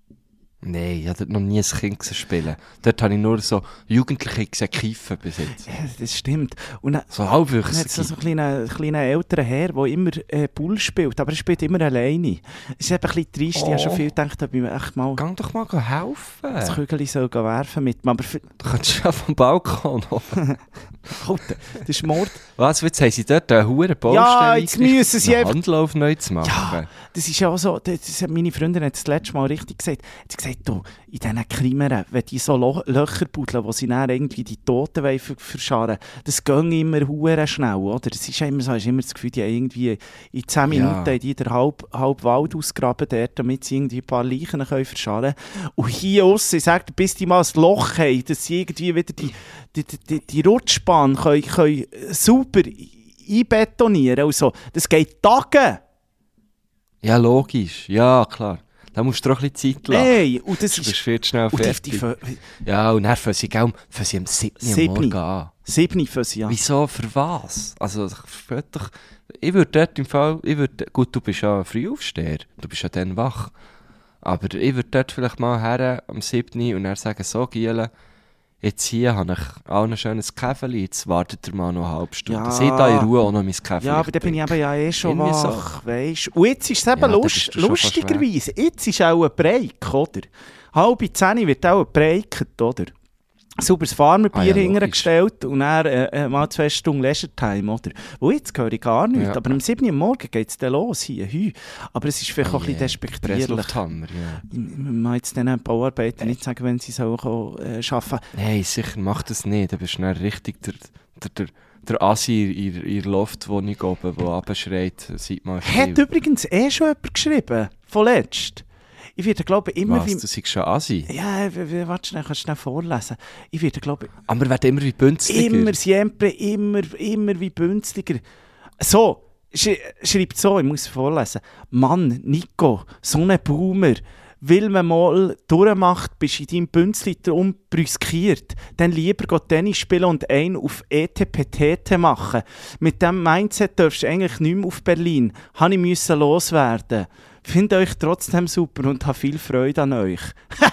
Nein, ich habe dort noch nie ein Kind gesehen spielen. Dort habe ich nur so Jugendliche gesehen kiffen bis jetzt. Ja, das stimmt. Und dann, So dann hat es halbwüchsige. so einen kleinen, kleinen älteren Herr, der immer äh, Bull spielt, aber er spielt immer alleine. Es ist eben ein bisschen trist. Ich habe schon Oh. viel gedacht, ob ich mir echt mal Geh doch mal helfen. das Kügel soll gehen werfen mit mir. Aber für, Du kannst ja vom Balkon hoch. Alter, das ist Mord. Was, jetzt haben sie dort eine hure Baustelle Ja, jetzt eingerichtet, müssen sie einen einfach- Handlauf neu zu machen. Ja, das ist ja auch so, das, das hat meine Freundin hat das letzte Mal richtig gesagt. Sie hat gesagt, du, in diesen Krimeren, wenn die so Lo Löcher buddeln, wo sie dann irgendwie die Toten wollen ver verscharren, das geht immer hure schnell, oder? Es ist ja immer so, hast immer das Gefühl, die haben irgendwie in zehn Minuten Ja. haben die den halb, halb Wald ausgraben dort, damit sie irgendwie ein paar Leichen können verscharren können. Und hier aussen, ich sage dir, bis die mal ein Loch haben, dass sie irgendwie wieder die, die, die, die, die Rutschbahn können, können super einbetonieren und so. Das geht Tage. Ja, logisch. Ja, klar. Da musst du doch ein bisschen Zeit lassen. Hey, und das Du bist ist... viel zu schnell Und die, fertig. die Fö- Ja, und dann fangen sie, gell, fangen sie am siebten am Siebni. Morgen an. Siebni für sie, ja. Wieso, für was? Also, ich verstehe doch... Ich würde dort im Fall... Ich würde, gut, du bist ja ein Frühaufsteher. Du bist ja dann wach. Aber ich würde dort vielleicht mal her am siebten und dann sagen, so, Giele, jetzt hier habe ich auch ein schönes Käferli, jetzt wartet ihr mal noch eine halbe Stunde. Ja. Seht da in Ruhe auch noch mein Käferli. Ja, aber da bin ich eben ja eh schon Irgendwie wach, weisst. Und jetzt ist es eben Ja, da lust, bist du schon fast lustigerweise, jetzt ist auch ein Break, oder? Halbe zehn wird auch ein Break, oder? Sauberes Farmerbier Ah ja, hintergestellt und dann äh, äh, mal zwei Stunden Leisure Time, oder? Und jetzt höre ich gar nichts, Ja. aber am siebten Uhr morgen geht es dann los, hier, hü. Aber es ist vielleicht auch ein bisschen despektierlich. Presslufthammer, ja. Ich muss jetzt den Bauarbeitern nicht sagen, wenn sie so äh, arbeiten. Nein, sicher, mach das nicht. Du bist dann richtig der, der, der, der Assi in in ihrer Loftwohnung oben, der runterschreit, sieht mal Hat still. übrigens eh schon jemand geschrieben, vorletzt. Ich werde, glaube ich, immer Was, wie... du sagst schon Assi? Ja, w- w- warte schnell, kannst du schnell vorlesen. Ich werde, glaube ich, Aber wir werden immer wie bünzliger. immer, siempre, immer, immer wie bünstiger. So, sch schreibt so, ich muss vorlesen. Mann, Nico, so ein Boomer. Weil man mal durchmacht, bist du in deinem Bünzli drum brüskiert. Dann lieber go Tennis spielen und einen auf E T P T T machen. Mit diesem Mindset darfst du eigentlich nicht mehr auf Berlin. Habe ich müssen loswerden. Finde euch trotzdem super und habe viel Freude an euch.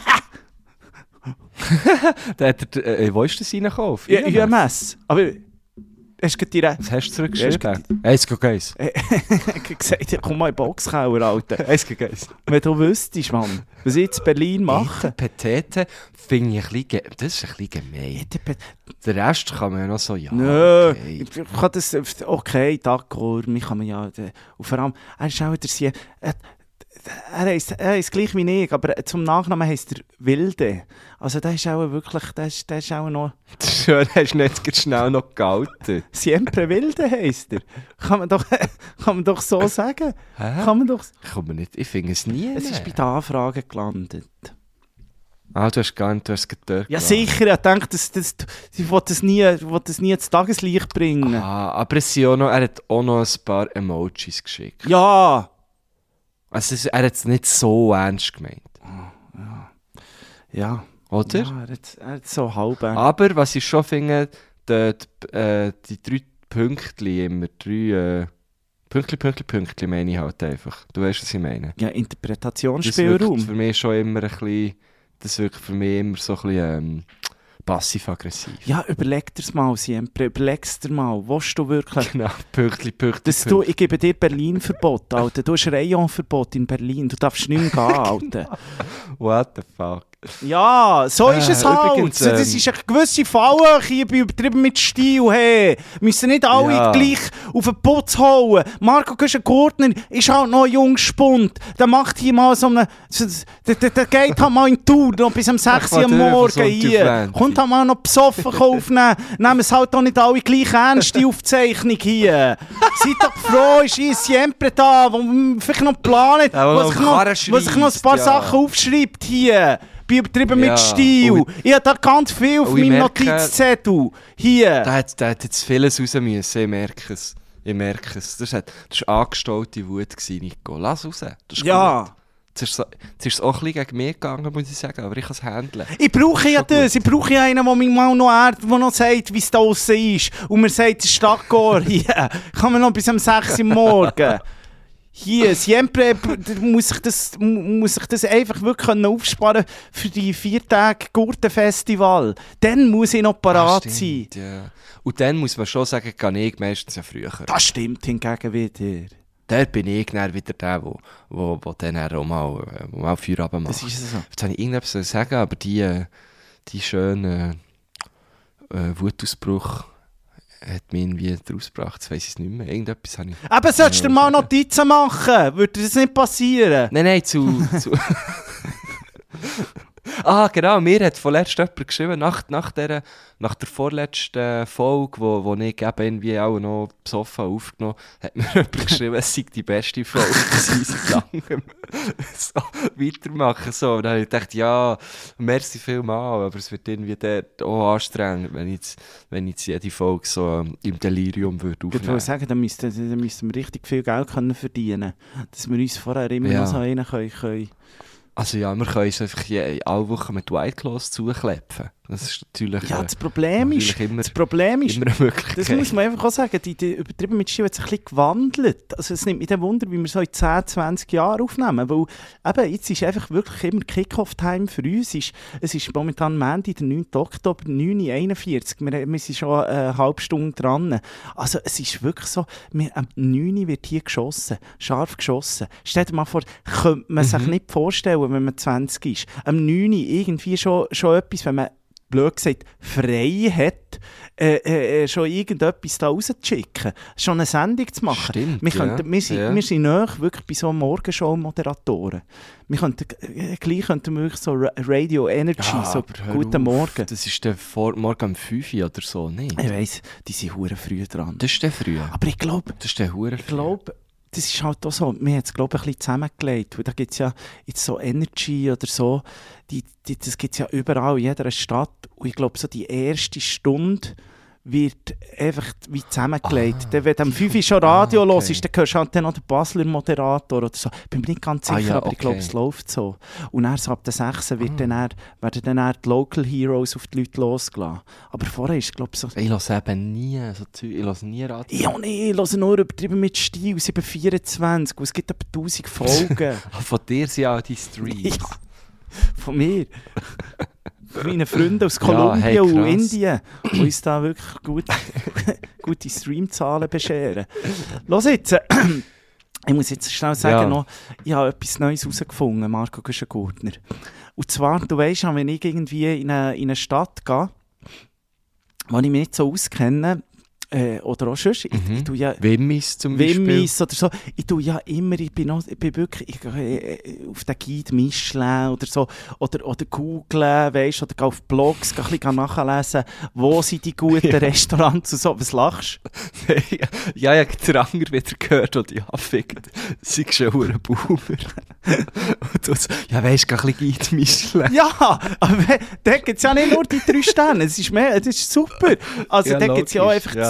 Da hat er, äh, wo ist das reingekommen? Auf Ja, I M S? U M S. Aber hast du direkt Was hast du Ja, zurückgeschrieben? Eins gegen eins. gesagt, ja, komm mal in den Boxkeller, Alter. Eins gegen eins. Wenn du wüsstest, Mann, was ich in Berlin mache. Petete finde ich ein bisschen, ge- das ist ein bisschen gemein. E T P Den Rest kann man ja noch so, ja, Nö, okay. ich kann das, okay, d'accord, mich kann man ja, äh, und vor allem, er ist auch der Sie, er, er heisst, er heisst gleich wie ich, aber zum Nachnamen heisst er Wilde. Also der ist auch wirklich, der ist, der ist auch noch, Schön, hast du nicht ganz schnell noch gehalten. Siempre Wilde heisst er. Kann man doch, kann man doch so sagen. Hä? Kann man doch, Ich komme nicht, ich finde es nie. es ist bei den Anfragen gelandet. Ah, du hast gar nicht, du hast es dort Ja gelassen. sicher, ich denke, das, das, ich will das nie, ich will das nie ins Tageslicht bringen. Ah, aber es sind auch noch, er hat auch noch ein paar Emojis geschickt. Ja, Also es- er hat es nicht so ernst gemeint. ja. Oder? Ja, er hat, er hat so halb. Aber was ich schon finde, die, die, äh, die drei Pünktchen immer, drei... Äh, Pünktchen, Pünktchen, Pünktchen meine ich halt einfach. Du weißt, was ich meine. Ja, Das Interpretationsspielraum. wirkt für mich schon immer ein bisschen... Das wirkt für mich immer so ein bisschen ähm, passiv-aggressiv. Ja, überleg dir's mal, Siempre. Überleg's dir mal. Willst du wirklich... Genau, Pünktchen, Pünktchen, Das du, ich gebe dir Berlin-Verbot, Alter. Du hast Rayon-Verbot in Berlin. Du darfst nicht mehr gehen, Alter. What the fuck? Ja, so ist Äh, es halt. übrigens, das ähm, ist eine gewisse Falle, hier bin übertrieben mit Stil. Hey. Müssen nicht alle Ja. gleich auf den Putz hauen. Marco Güschen-Gurtner ist halt noch ein junger Spund. Der macht hier mal so eine... Der, der, der geht halt mal in die Tour, noch bis um sechs Uhr Ach, am warte, Morgen so ein hier. Tüflänti. Kommt halt mal noch besoffen aufnehmen. Nehmen es halt auch nicht alle gleich ernst, die Aufzeichnung hier. Seid doch froh, ist hier Siempre da, wo man vielleicht noch planet, Ja, wo wo noch sich noch, Karren wo sich noch ein paar schreisst, ja. Sachen aufschreibt hier. Bin übertrieben Ja. mit Stil. Und- Ich habe da ganz viel auf und ich meinem merke- Notizzettel. Hier. Da hat, da hat jetzt vieles raus müssen, ich merke es. Ich merke es. Das war angestaute Wut, gewesen, Nico. Lass raus. Das ist Ja. gut. Jetzt ist, so, jetzt ist es auch ein bisschen gegen mich gegangen, muss ich sagen, aber ich kann es handeln. Ich brauche ja Schon gut. das. Ich brauche ja einen, der mich mal noch ehrt, der noch sagt, wie es da draussen ist. Und mir sagt, es ist Stadtgor hier. Kann man noch bis um sechs Uhr morgen. Hier, Siempre muss ich das, muss ich das einfach wirklich aufsparen für die vier Tage Gurtenfestival. Dann muss ich noch parat Ah, sein. stimmt, ja. Und dann muss man schon sagen, kann ich meistens ja früher. Das stimmt hingegen wieder. Der bin ich dann wieder der, wo, wo, wo dann auch mal, äh, wo mal Feierabend macht. Das ist so. Jetzt habe ich irgendetwas zu sagen, aber die, äh, die schöne äh, Wutausbruch hat mich irgendwie daraus gebracht, jetzt weiss ich es nicht mehr. Irgendetwas habe ich... Eben, solltest du dir mal Notizen machen? Würde das nicht passieren? Nein, nein, zu... zu ah, genau, mir hat vorletzt jemand geschrieben, nach, nach, der, nach der vorletzten Folge, wo, wo ich eben irgendwie auch noch besoffen aufgenommen habe, hat mir jemand geschrieben, es sei die beste Folge gewesen seit langem. So, weitermachen, so. Und dann habe ich gedacht, ja, merci vielmals, aber es wird irgendwie dort auch anstrengend, wenn ich jetzt, wenn ich jetzt jede Folge so ähm, im Delirium würde Ich aufnehmen. würde sagen, da müssten, da müssten wir richtig viel Geld können verdienen können. Dass wir uns vorher immer Ja. noch so einen können. können. Also ja, wir können uns einfach je, alle Woche mit White Claws zuklepfen. Das ist natürlich, Ja, äh, das Problem ist, natürlich immer, das Problem ist, immer eine Möglichkeit. das muss man einfach auch sagen, die, die übertrieben mit Stil hat sich ein bisschen gewandelt. Also es nimmt mich dann Wunder, wie wir so in zehn, zwanzig Jahren aufnehmen, weil eben, jetzt ist einfach wirklich immer Kick-Off-Time für uns. Es ist, es ist momentan Montag, der neunten Oktober, neun Uhr einundvierzig. Wir, wir sind schon eine halbe Stunde dran. Also es ist wirklich so, wir, am neun Uhr wird hier geschossen, scharf geschossen. Stell dir mal vor, könnte man sich Mhm. nicht vorstellen, wenn man zwanzig ist. Am neun Uhr irgendwie schon, schon etwas, wenn man blöd gesagt, frei hat, äh, äh, schon irgendetwas da rauszuschicken, schon eine Sendung zu machen. Stimmt, wir, ja. könnten, wir, sind, Ja. wir sind nahe wirklich bei so Morgenshow-Moderatoren. Wir könnten, äh, gleich könnten wir wirklich so Ra- Radio Energy, Ja, so aber hör «Guten auf, Morgen». Das ist der vor, morgen um fünf Uhr oder so, nicht? Ich weiss, die sind hure früh dran. Das ist der früh. Aber ich glaube, Das ist der Hure ich glaube, das ist halt auch so, wir haben es glaube ich ein bisschen zusammengelegt, weil da gibt es ja jetzt so Energy oder so, die, die, das gibt es ja überall in jeder Stadt und ich glaube so die erste Stunde wird einfach wie zusammengelegt. Ah, Dann, wenn du am die fünf Uhr kommt- schon Radio ah, okay. los ist, dann hörst du halt dann noch den Basler Moderator oder so. Bin mir nicht ganz Ah, sicher, ja, aber ich glaube, okay. es läuft so. Und dann so ab der sechs wird Ah. dann, eher- werden dann eher die Local Heroes auf die Leute losgelassen. Aber vorher ist es glaube ich so... Ich höre eben nie so Zeug, ich höre nie Radio. Ja, nee, ich höre nur übertrieben mit Stil, sieben vierundzwanzig, und es gibt etwa tausend Folgen. Ah, Von dir sind auch die Streams. Ja, von mir. Von meinen Freunden aus Ja, Kolumbien hey, und krass. Indien, die uns da wirklich gut, gute Streamzahlen bescheren. Los jetzt, äh, ich muss jetzt schnell sagen, Ja. noch, ich habe etwas Neues herausgefunden, Marco Güschen-Gurtner. Und zwar, du weisst, wenn ich irgendwie in eine, in eine Stadt gehe, wo ich mich nicht so auskenne, äh, oder auch sonst, ich, Mhm. ich tue ja Wimmis zum Beispiel. Wimmis oder so. Ich tue ja immer, ich bin, noch, ich bin wirklich ich, äh, auf den Guide Michelin oder so, oder, oder googlen, weißt, oder gehe auf Blogs, gehe ein bisschen nachlesen, wo sind die guten Ja. Restaurants und so. Was lachst du? Ja, ich habe den Anger wieder gehört und ich abfickt. Sie ist schon ein Boomer. Und du so, ja, weisst du, ein bisschen Guide Michelin. Ja, aber da gibt es ja nicht nur die drei Sterne, es ist, mehr, es ist super. Also Ja, da gibt es ja auch logisch, einfach ja.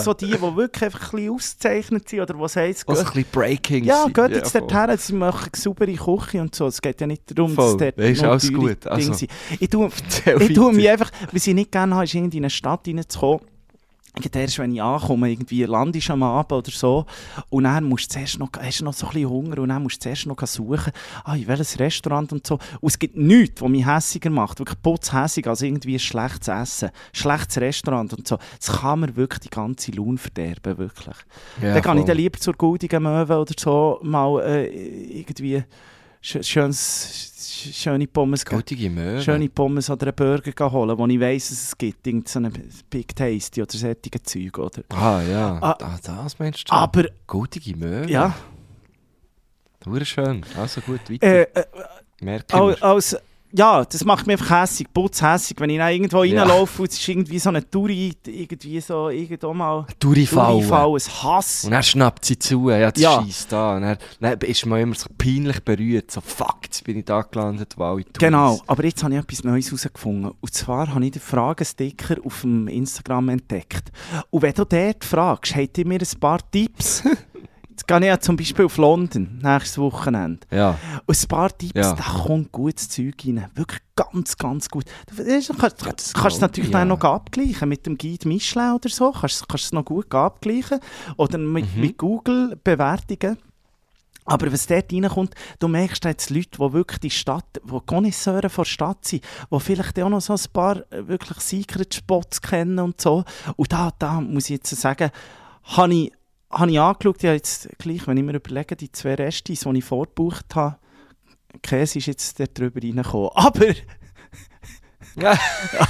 so die, die wirklich einfach ein bisschen ausgezeichnet sind oder was heisst, was ein bisschen Breaking ja, sind. geht jetzt Ja, dorthin, sie machen saubere Küche und so. Es geht ja nicht darum, voll. dass dort Ist noch alles teure gut. Also, Dinge sind. Ich tue, Erzähl ich tue weiter. mich einfach, was ich nicht gerne habe, ist irgendwie in eine Stadt reinzukommen. Erst wenn ich ankomme, irgendwie landest am Abend oder so, und dann musst du zuerst noch, hast du noch so ein bisschen Hunger und dann musst du zuerst noch suchen, ah, in welches Restaurant und so. Und es gibt nichts, was mich hässiger macht, wirklich putzhässig, als irgendwie ein schlechtes Essen, schlechtes Restaurant und so. Das kann mir wirklich die ganze Laune verderben, wirklich. Ja, dann gehe ich voll. dann lieber zur Goldigen Möwe oder so, mal äh, irgendwie sch- schönes, sch- schöne Pommes gehen. Goldige Möwe. Schöne Pommes oder einen Burger gehen holen, wo ich weiss, dass es gibt. Irgend so eine Big Tasty oder solche Zeug. Oder? Ah, ja. Ah, Ah, das meinst du? Aber, Goldige Möwe. ja, Hure schön. Also gut, weiter. äh, äh, Merke al- ich. als, ja, das macht mich einfach hässig, putzhässig. Wenn ich dann irgendwo Ja. reinlaufe und es ist irgendwie so eine Touri, irgendwie so, irgendwo mal... Durifall. Durifall, ein Hass. Und er schnappt sie zu, ja, das Ja. scheisst da. Und dann, dann ist man immer so peinlich berührt, so fuck, jetzt bin ich da gelandet, wo alle tun Genau, es. aber jetzt habe ich etwas Neues herausgefunden. Und zwar habe ich den Fragensticker auf dem Instagram entdeckt. Und wenn du dort fragst, habt ihr mir ein paar Tipps? Jetzt gehe ich ja zum Beispiel auf London, nächstes Wochenende. Ja, Und ein paar Tipps, Ja. da kommt gutes Zeug rein. Wirklich ganz, ganz gut. Du weißt, du kannst, Ja, das kannst es glaub natürlich ich, dann ja. noch abgleichen mit dem Guide Michelin oder so. Kannst kannst es noch gut abgleichen. Oder mit, Mhm. mit Google-Bewertungen. Aber was dort reinkommt, du merkst jetzt Leute, die wirklich die Stadt, die Connoisseure von der Stadt sind, die vielleicht auch noch so ein paar äh, wirklich Secret-Spots kennen und so. Und da, da muss ich jetzt sagen, habe ich, habe ich angeschaut, ja jetzt gleich, wenn ich mir überlege, die zwei Restis, die ich vorgebucht habe, Käse ist jetzt dort drüber reingekommen. Aber, Ja.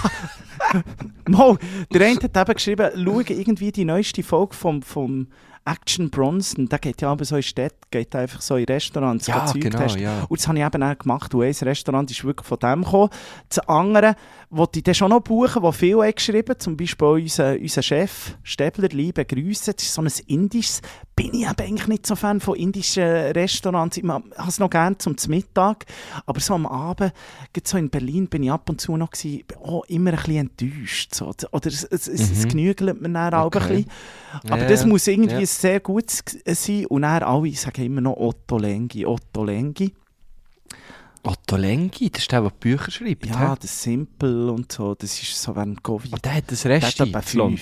mal, der eine hat eben geschrieben, schau irgendwie die neueste Folge vom, vom Action Bronson, der geht ja aber so in Städte, geht einfach so in Restaurants, Ja, geht Zeug genau, testen. ja. Und das habe ich eben auch gemacht. Und ein Restaurant ist wirklich von dem gekommen. Das andere wollte ich dann schon noch buchen, wo viele haben geschrieben, zum Beispiel unser, unser Chef Stäbler, liebe Grüße. Das ist so ein indisches, bin ich eben eigentlich nicht so Fan von indischen Restaurants. Ich habe es noch gerne zum Mittag, aber so am Abend, gerade so in Berlin, bin ich ab und zu noch gewesen, oh, immer ein bisschen enttäuscht. So. Oder es, es, es, es Mhm. genügelt mir dann auch Okay. ein bisschen. Aber Ja, das muss irgendwie ja. sehr gut sein. Und dann alle sagen immer noch Otto Lengi, Otto Lengi. Otto Lengi, das ist der, der die Bücher schreibt. Ja, hä? das Simple und so, das ist so während Covid. Und der hat das Der hat Rest etwa fünf.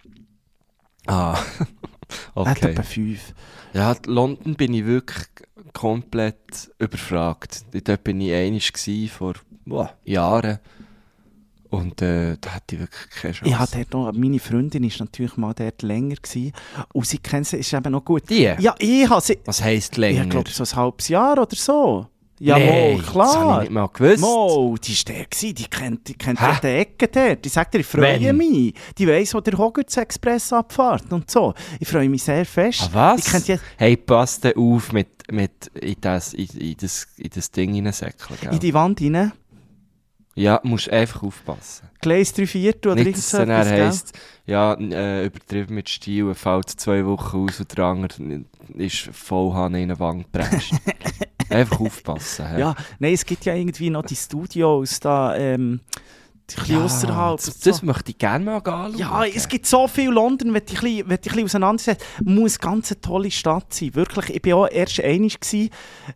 Ah, Er hat okay. etwa fünf. Ja, London bin ich wirklich komplett überfragt. Dort bin ich einig gsi vor boah, Jahren. Und äh, da hatte ich wirklich keine Chance. Ich hatte dort noch, meine Freundin war natürlich mal dort länger gewesen, und sie kennt sie, ist eben noch gut. Die? Ja, ich habe sie, Was heisst ich länger? glaube so ein halbes Jahr oder so. Ja, Nee, mal, das habe klar. ich nicht mal gewusst. Mo, die war der, gewesen, die kennt, die kennt Hä? dort die Ecke dort. Ich sage dir, ich freue Wenn? mich. Die weiss, wo der Hogwarts Express abfährt und so. Ich freue mich sehr fest. Ah, was? Die kennt ja, Hey, pass dir auf mit, mit in, das, in, in, das, in das Ding hineinsäckeln. in die Wand rein, Ja, musst einfach aufpassen. Gleis drei Viertel oder Nicht, irgend dass so es dann etwas, gell? heisst, ja, äh, übertrieben mit Stil, fällt zwei Wochen aus und der andere ist voll Hahn in eine Wand gepresst. Einfach aufpassen. hä? Ja, nein, es gibt ja irgendwie noch die Studios da, ähm, die ein bisschen Ja, ausserhalb. das, so. das möchte ich gerne mal anschauen. Ja, es gibt so viel London, wenn ich ein bisschen, wenn ich ein bisschen auseinandersetze, muss ganz eine tolle Stadt sein. Wirklich, ich war auch erst einig gewesen,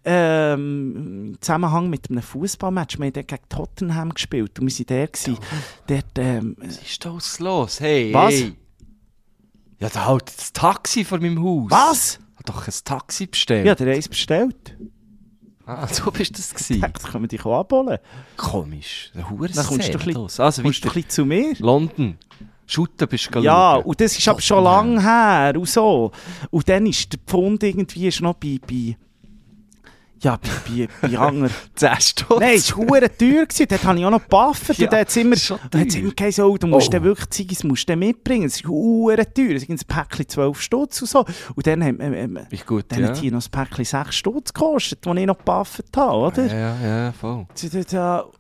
ähm, im Zusammenhang mit einem Fußballmatch. Wir haben dort gegen Tottenham gespielt und wir waren der gewesen. Dort, ähm, Was ist da los? Hey, Was? hey. Ja, da halt das Taxi vor meinem Haus. was? Ich habe doch ein Taxi bestellt. Ja, der eins bestellt. Ah, so bist das Ich gewesen. dachte, können wir dich auch abholen. Komisch. Der Hure Dann kommst du ein bisschen- los. Also Kommst du ein weiter. bisschen zu mir? London. Shooten bist du Ja, schauen. und das ist aber schon lange her und so. Und dann ist der Pfund irgendwie ist noch bei, bei ja, bei, bei, bei anderen. zehn Stunden. Nein, es war verdammt teuer. gewesen. Dort habe ich auch noch gebuffert. Ja, und da hat es immer, schon da hat's teuer. immer geheißen, oh, du musst Oh. dann wirklich Ziggis musst dann mitbringen. Es ist verdammt teuer. Es gibt ein Päckchen zwölf Stutz und so. Und dann, ähm, ähm, Ist gut, dann ja. hat hier noch ein Päckchen sechs Stutz gekostet, das ich noch gebuffert habe, oder? Ja, ja, ja, voll. Da- da-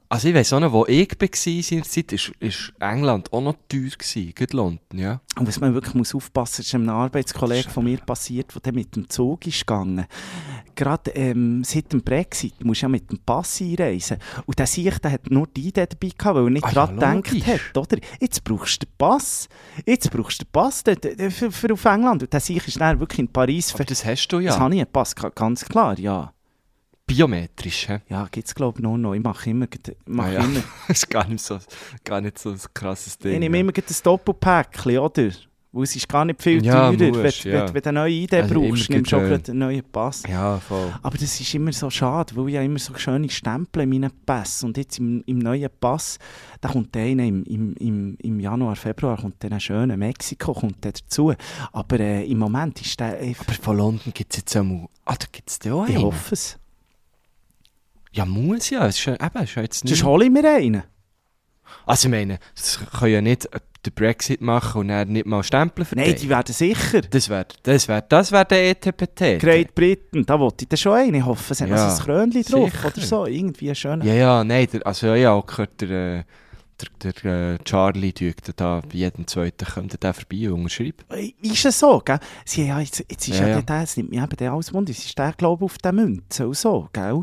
Also ich weiss auch noch, wo ich war in der Zeit, ist, ist England auch noch teuer gewesen, gerade London, ja. Und was man wirklich muss aufpassen muss, ist einem Arbeitskollegen von mir passiert, der mit dem Zug ist gegangen. Gerade ähm, seit dem Brexit musst du ja mit dem Pass einreisen. Und der Sieg, der hat nur die Idee dabei gehabt, weil er nicht ah, daran ja, gedacht hat. Oder? Jetzt brauchst du den Pass. Jetzt brauchst du den Pass für, für, für auf England. Und der Sieg ist dann wirklich in Paris. Aber das hast du ja. Das habe ich einen Pass, ganz klar, ja. Biometrisch, hä? Ja, gibt es glaube ich noch noch. Ich mache immer... Mach ah, ja. immer. Das ist gar nicht so, gar nicht so ein krasses Ding. Ich nehme ja. immer ein Doppelpäckchen, oder? Weil es ist gar nicht viel ja, teurer, musst, wenn, ja. wenn, wenn du eine neue Idee also brauchst, nimmst du schon äh, gerade einen neuen Pass. Ja, voll. Aber das ist immer so schade, weil ich ja immer so schöne Stempel in meinen Pässen. Und jetzt im, im neuen Pass, da kommt einer im, im, im, im Januar, Februar, kommt dann ein schöner Mexiko kommt der dazu. Aber äh, im Moment ist der einfach... Aber von London gibt es jetzt einmal... Ah, da gibt es den auch einen. Ich hoffe es. Ja, muss ja. Es ist, ja- eben, ist ja jetzt nicht... Sonst hole ich mir einen. Also ich meine, das kann ja nicht den Brexit machen und dann nicht mal Stempel verteilen. Nein, die werden sicher. Das wäre das wär, das wär der E T P T. Great Britain, da wollte ich dann schon einen. Ich hoffe, es hat Ja, noch so ein Krönchen drauf sicher. oder so. Irgendwie schön. Ja, ja, nein, der, also ja, auch gehört der, äh, der, der äh, Charlie Duke, da bei jedem Zweiten kommt der vorbei und unterschreibt. Ist es so, gell? Sie, ja, jetzt, jetzt ist Ja, ja, ja. der, es nimmt mich eben der alles Wunder, es ist der, glaube ich, auf der Münze und so, gell?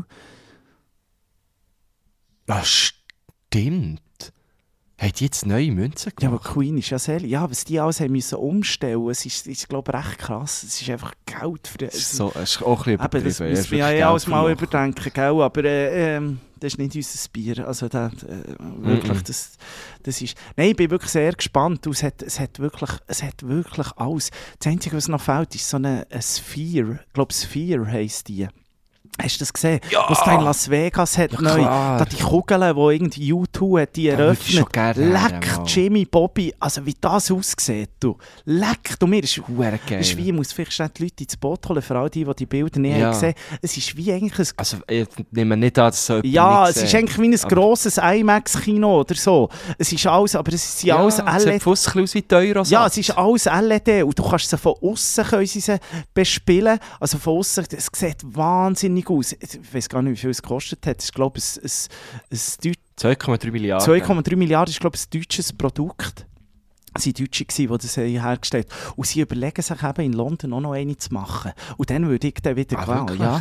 Das stimmt. Haben die jetzt neue Münzen Ja, aber gemacht? Queen ist ja sehr... Ja, was die alles haben müssen umstellen, es ist, ist glaube ich, recht krass. Es ist einfach Geld für... Das ist, so, das ist auch ein bisschen Eben, das übertrieben. müssen wir ja eh alles mal überdenken, gell? Aber äh, ähm, das ist nicht unser Bier. Also da, äh, wirklich, Mm-mm. das, das ist... Nein, ich bin wirklich sehr gespannt. Es hat, es hat, wirklich, es hat wirklich alles. Das Einzige, was noch fehlt, ist so eine, eine Sphere. Ich glaube, Sphere heisst die. Hast du das gesehen? Ja! Was da in Las Vegas hat Ja, neu, klar. da die Kugeln, die irgendwie U zwei hat, die Da würde ich eröffnet. schon gerne Leck, her, mal. Jimmy, Bobby, also wie das aussieht, du. Leck, du, mir ist... Huere geil. Es ist wie, ich muss vielleicht schnell die Leute ins Boot holen, vor allem die, die die Bilder nicht Ja. haben gesehen. Es ist wie eigentlich ein... Also ich nehme nicht an, dass so jemand Ja, nicht es ist sieht. eigentlich wie ein Aber- grosses IMAX-Kino oder so. Es ist alles, aber es sind Ja, alles es L E sieht D. fast ein bisschen aus wie die Eurosatz. Ja, es ist alles L E D und du kannst sie von außen können sie sie bespielen. Also von außen, es sieht wahnsinnig aus. Ich weiß gar nicht, wie viel es gekostet hat. Ich glaube, es ist ein, ein zwei Komma drei Milliarden. zwei Komma drei Milliarden ist, glaube ich, ein deutsches Produkt. Es waren Deutsche, die das haben hergestellt haben. Und sie überlegen sich eben, in London auch noch eine zu machen. Und dann würde ich dann wieder Ah, gewählen. wirklich? Ja.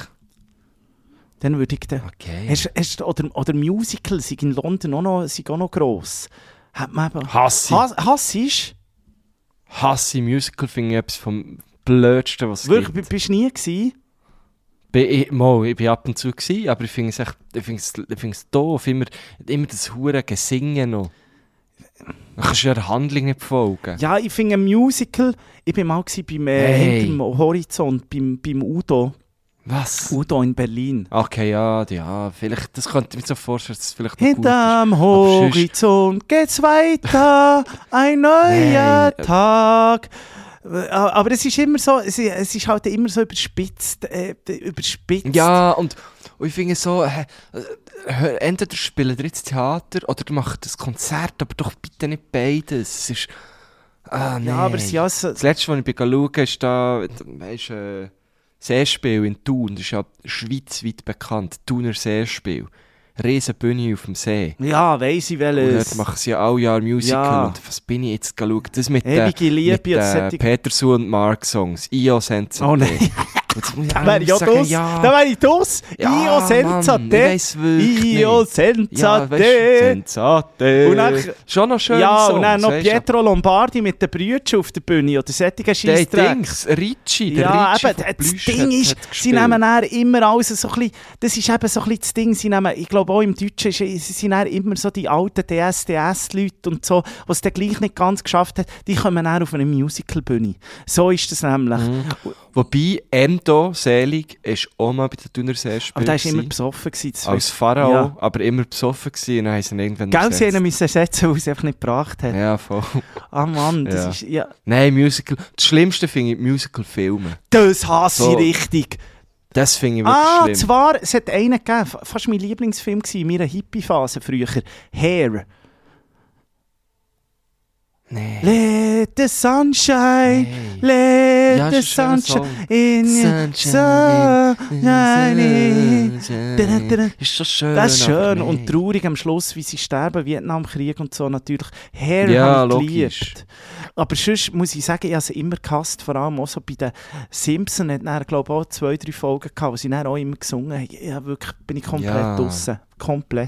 Dann würde ich dann... Okay. Hast, hast, oder, oder Musicals sind in London auch noch, sind auch noch gross. Hat man eben... Hassi. Hass, Hass ist? Hasse Musical finde ich etwas vom Blödsten, was es Wirklich, gibt. b- bist du nie gewesen? Bin ich, mal, ich bin ab und zu gewesen, aber ich finde es echt, ich finde es, ich finde es doof, immer, immer das hure Gesingen noch. Du kannst ja der Handlung nicht folgen. Ja, ich finde ein Musical... Ich war mal gewesen beim, äh, Hey. hinterm Horizont, beim, beim Udo. Was? Udo in Berlin. Okay, ja, ja, vielleicht, das könnte ich mir so vorstellen, dass es vielleicht noch gut ist. Hinterm Aber sonst- Horizont geht's weiter, ein neuer Nein. Tag. Aber es ist immer so, es ist, es ist halt immer so überspitzt. Äh, überspitzt. Ja, und, und ich finde so, äh, äh, entweder spielt ihr jetzt Theater oder ihr macht ein Konzert, aber doch bitte nicht beides. Es ist, ah, nee. Ja, aber es, ja, so, Das letzte, was ich schauen ist da, weißt du, äh, Seespiel in Thun, das ist ja schweizweit bekannt, Thuner Seespiel. Riesen Bühne auf dem See. ja, weiss ich Und dort welches. machen sie ja alle Jahr Musical. Ja. Und was bin ich jetzt geschaut? Das mit den Ewige Liebe. mit und den solche- Petersu und Mark Songs. Io senza Oh te. nein. Und jetzt muss ich Da wäre ich ja sagen, dus. ja. Da wäre ich dus. Ja, Io senza Mann, te. ich weiss wirklich Io nicht. senza Ja, te. weißt, Sensate. Und dann- Schon noch schön. Ja, Songs, und dann noch weisst du. Pietro Lombardi mit den Brüdern auf der Bühne oder solche Der Scheissdreck. Dings, Ricci, der Ja, Ricci eben, von das Blüschet Ding ist, hat sie gespielt. nehmen dann immer alles so ein bisschen, das ist eben so ein bisschen das Ding, sie nehmen, ich glaube auch im Deutschen, ist- sie sind dann immer so die alten D S D S-Leute und so, die es dann gleich nicht ganz geschafft haben, die kommen dann auf eine Musical-Bühne. So ist das nämlich. Mhm. Wobei Endo Selig ist auch mal bei der Thuner Seespiel Aber der war immer gewesen. besoffen. Gewesen, das Als weiss- Pharao, Ja. aber immer besoffen gewesen. Und dann haben sie ihn irgendwann Gell, sie ersetzt. haben müssen ersetzen, weil sie einfach nicht gebracht hat. Ja, voll. Ah Mann, das Ja. ist, ja, Nein, Musical. Das Schlimmste finde ich Musical-Filme. das hasse So. ich richtig. Das finde ich wirklich Ah, schlimm. zwar, es hat einen gegeben, fa- fast mein Lieblingsfilm gewesen, in meiner Hippie-Phase früher, Hair. Nee. Let the sunshine, Nee. let let Ja, the ist ein schöner sunshine Song. in you, so shiny. Ist so schön. Das ist schön aber und nee. traurig am Schluss, wie sie sterben, Vietnamkrieg und so natürlich. Hair Ja, habe ich logisch. geliebt. Aber sonst muss ich sagen, ich habe sie immer gehasst, vor allem auch so bei den Simpsons, hat er glaube ich auch zwei, drei Folgen gehabt, wo sie dann auch immer gesungen haben. Ja, wirklich, bin ich komplett Ja. draussen. Komplett.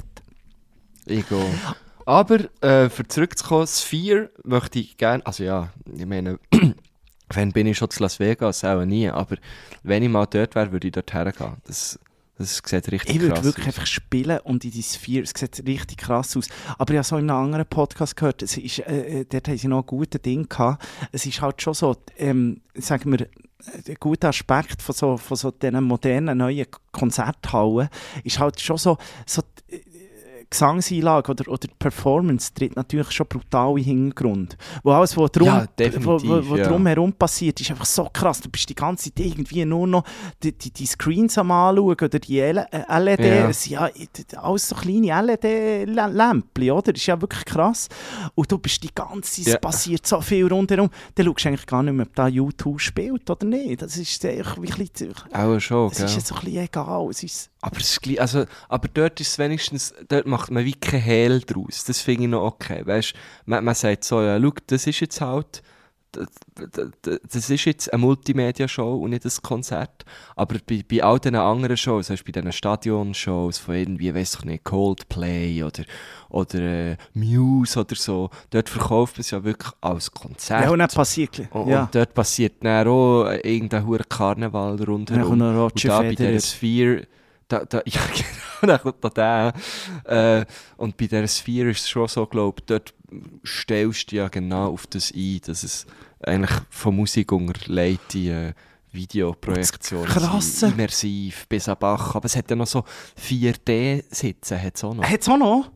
Ich gehe. Aber äh, für zurückzukommen, Sphere möchte ich gerne, also ja, ich meine, wenn bin ich schon zu Las Vegas, auch nie, aber wenn ich mal dort wäre, würde ich dort hergehen. Das, das sieht richtig Ich würde krass wirklich aus. einfach spielen und in die Sphere, es sieht richtig krass aus. Aber ich habe so in einem anderen Podcast gehört, es ist, äh, dort haben sie noch ein gutes Ding gehabt. Es ist halt schon so, ähm, sagen wir, der gute Aspekt von so, von so diesen modernen, neuen Konzerthallen ist halt schon so, so die, Gesangseinlage oder, oder die Performance tritt natürlich schon brutal in den Hintergrund. Wo alles, was drum, Ja, definitiv, wo, wo, wo ja. drumherum passiert, ist einfach so krass. Du bist die ganze Zeit irgendwie nur noch die, die, die Screens am anschauen oder die L E D, Ja. es sind ja alles so kleine L E D-Lämpchen, oder? Das ist ja wirklich krass. Und du bist die ganze Zeit, Ja. es passiert so viel rundherum. Dann schaust du eigentlich gar nicht mehr, ob da U zwei spielt oder nicht. Das ist einfach wie ein bisschen, Auch schon, es gell? ist jetzt so ein bisschen egal. Es ist, Aber, es ist gleich, also, aber dort ist es wenigstens, dort macht man wie kein Hehl draus. Das finde ich noch okay. Weißt, man, man sagt so, ja, schau, das ist jetzt halt, das, das, das ist jetzt eine Multimedia-Show und nicht ein Konzert. Aber bei, bei all diesen anderen Shows, also bei diesen Stadion-Shows von irgendwie, weiss ich nicht, Coldplay oder, oder äh, Muse oder so, dort verkauft man es ja wirklich als Konzert. ja, und dann passiert Und, ja. und dort passiert dann auch irgendein hoher Karneval Dann rundherum. kommt noch Und Roger da bei Federer. dieser Sphere, da, da, ja genau, dann kommt noch der. Äh, und bei dieser Sphere ist es schon so, glaube ich, dort stellst du ja genau auf das ein, dass es eigentlich von Musik unterlegte äh, Videoprojektionen Krasse. sind, immersiv, bis an Bach. Aber es hat ja noch so vier D-Sitze, hat es auch noch. Hat es auch noch?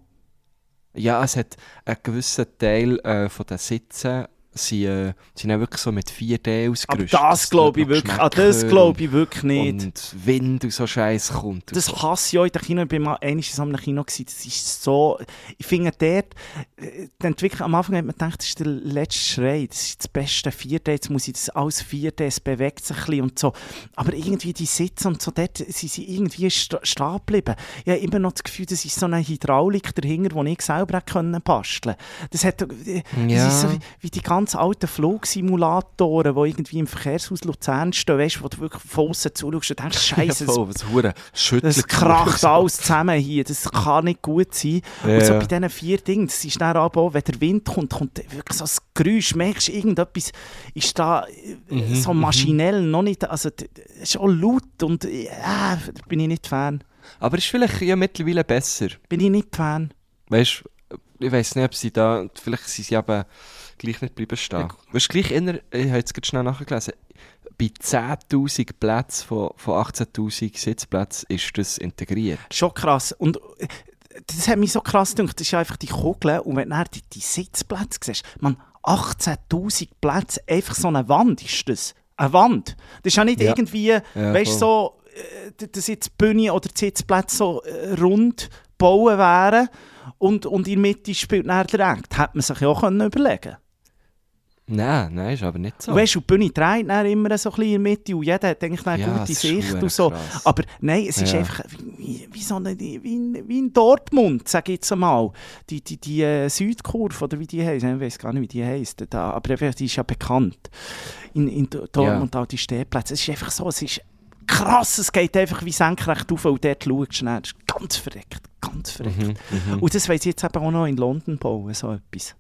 Ja, es hat einen gewissen Teil äh, von den Sitzen sind, äh, sind auch wirklich so mit vier D Aber ausgerüstet. das glaube ich dort noch wirklich, ah, das Geschmäcker glaube ich wirklich nicht. Und Wind und so Scheiß kommt. und Das so. hasse ich auch in den Kino. Ich war mal einmal in einem Kino. Gewesen. Das ist so... Ich finde dort... äh, Die Entwicklung am Anfang hat man gedacht, das ist der letzte Schrei. Das ist das beste vier D. Jetzt muss ich das alles vier D. Es bewegt sich ein bisschen und so. Aber irgendwie die Sitze und so, dort sind sie irgendwie sta- stehen geblieben. Ich habe immer noch das Gefühl, das ist so eine Hydraulik dahinter, die ich selber hätte können basteln konnte. Das, hat, äh, das Ja. ist so wie, wie die ganz alten Flugsimulatoren, die irgendwie im Verkehrshaus Luzern stehen, weißt du, wo du wirklich von aussen zuschaust und denkst, Scheiße, Ja, voll, was hure schüttelt. das kracht alles zusammen hier, das kann nicht gut sein. Ja, Und so ja. bei diesen vier Dingen, das ist dann aber auch, wenn der Wind kommt, kommt wirklich so ein Geräusch, merkst du, irgendetwas ist da äh, Mhm, so maschinell noch nicht, also d- d- es ist auch laut und äh, da bin ich nicht Fan. Aber ist vielleicht ja mittlerweile besser. Bin ich nicht Fan. Weißt du, ich weiss nicht, ob sie da, vielleicht sind sie eben gleich nicht bleiben stehen. Weißt du, gleich inner, ich habe jetzt gerade schnell nachgelesen, bei zehntausend Plätzen von, von achtzehntausend Sitzplätzen ist das integriert. Schon krass. Und äh, das hat mich so krass gedacht, das ist ja einfach die Kugel und wenn du dann die, die Sitzplätze siehst, man, achtzehntausend Plätze, einfach so eine Wand ist das. Eine Wand. Das ist ja nicht Ja. irgendwie, Ja, weißt du, so, äh, dass jetzt die Bühne oder die Sitzplätze so äh, rund gebaut wären und, und in der Mitte spielt dann der Act. Hätte man sich ja auch können überlegen. Nein, nein, ist aber nicht so. Und weißt du, die Bühne dreht dann immer so ein bisschen in der Mitte und jeder hat eigentlich eine Ja, gute das ist Sicht verdammt und so. krass. Aber nein, es ist Ja. einfach wie, wie, so eine, wie, in, wie in Dortmund, sage ich jetzt einmal. Die, die, die äh, Südkurve, oder wie die heisst, ich weiß gar nicht, wie die heisst, da, aber einfach, die ist ja bekannt. In, in Dortmund auch die Stehplätze. Es ist einfach so, es ist krass, es geht einfach wie senkrecht auf und dort schaust du dann. Das ist ganz verreckt, ganz verreckt. Mhm, mhm. Und das wollen sie jetzt eben auch noch in London bauen, so etwas.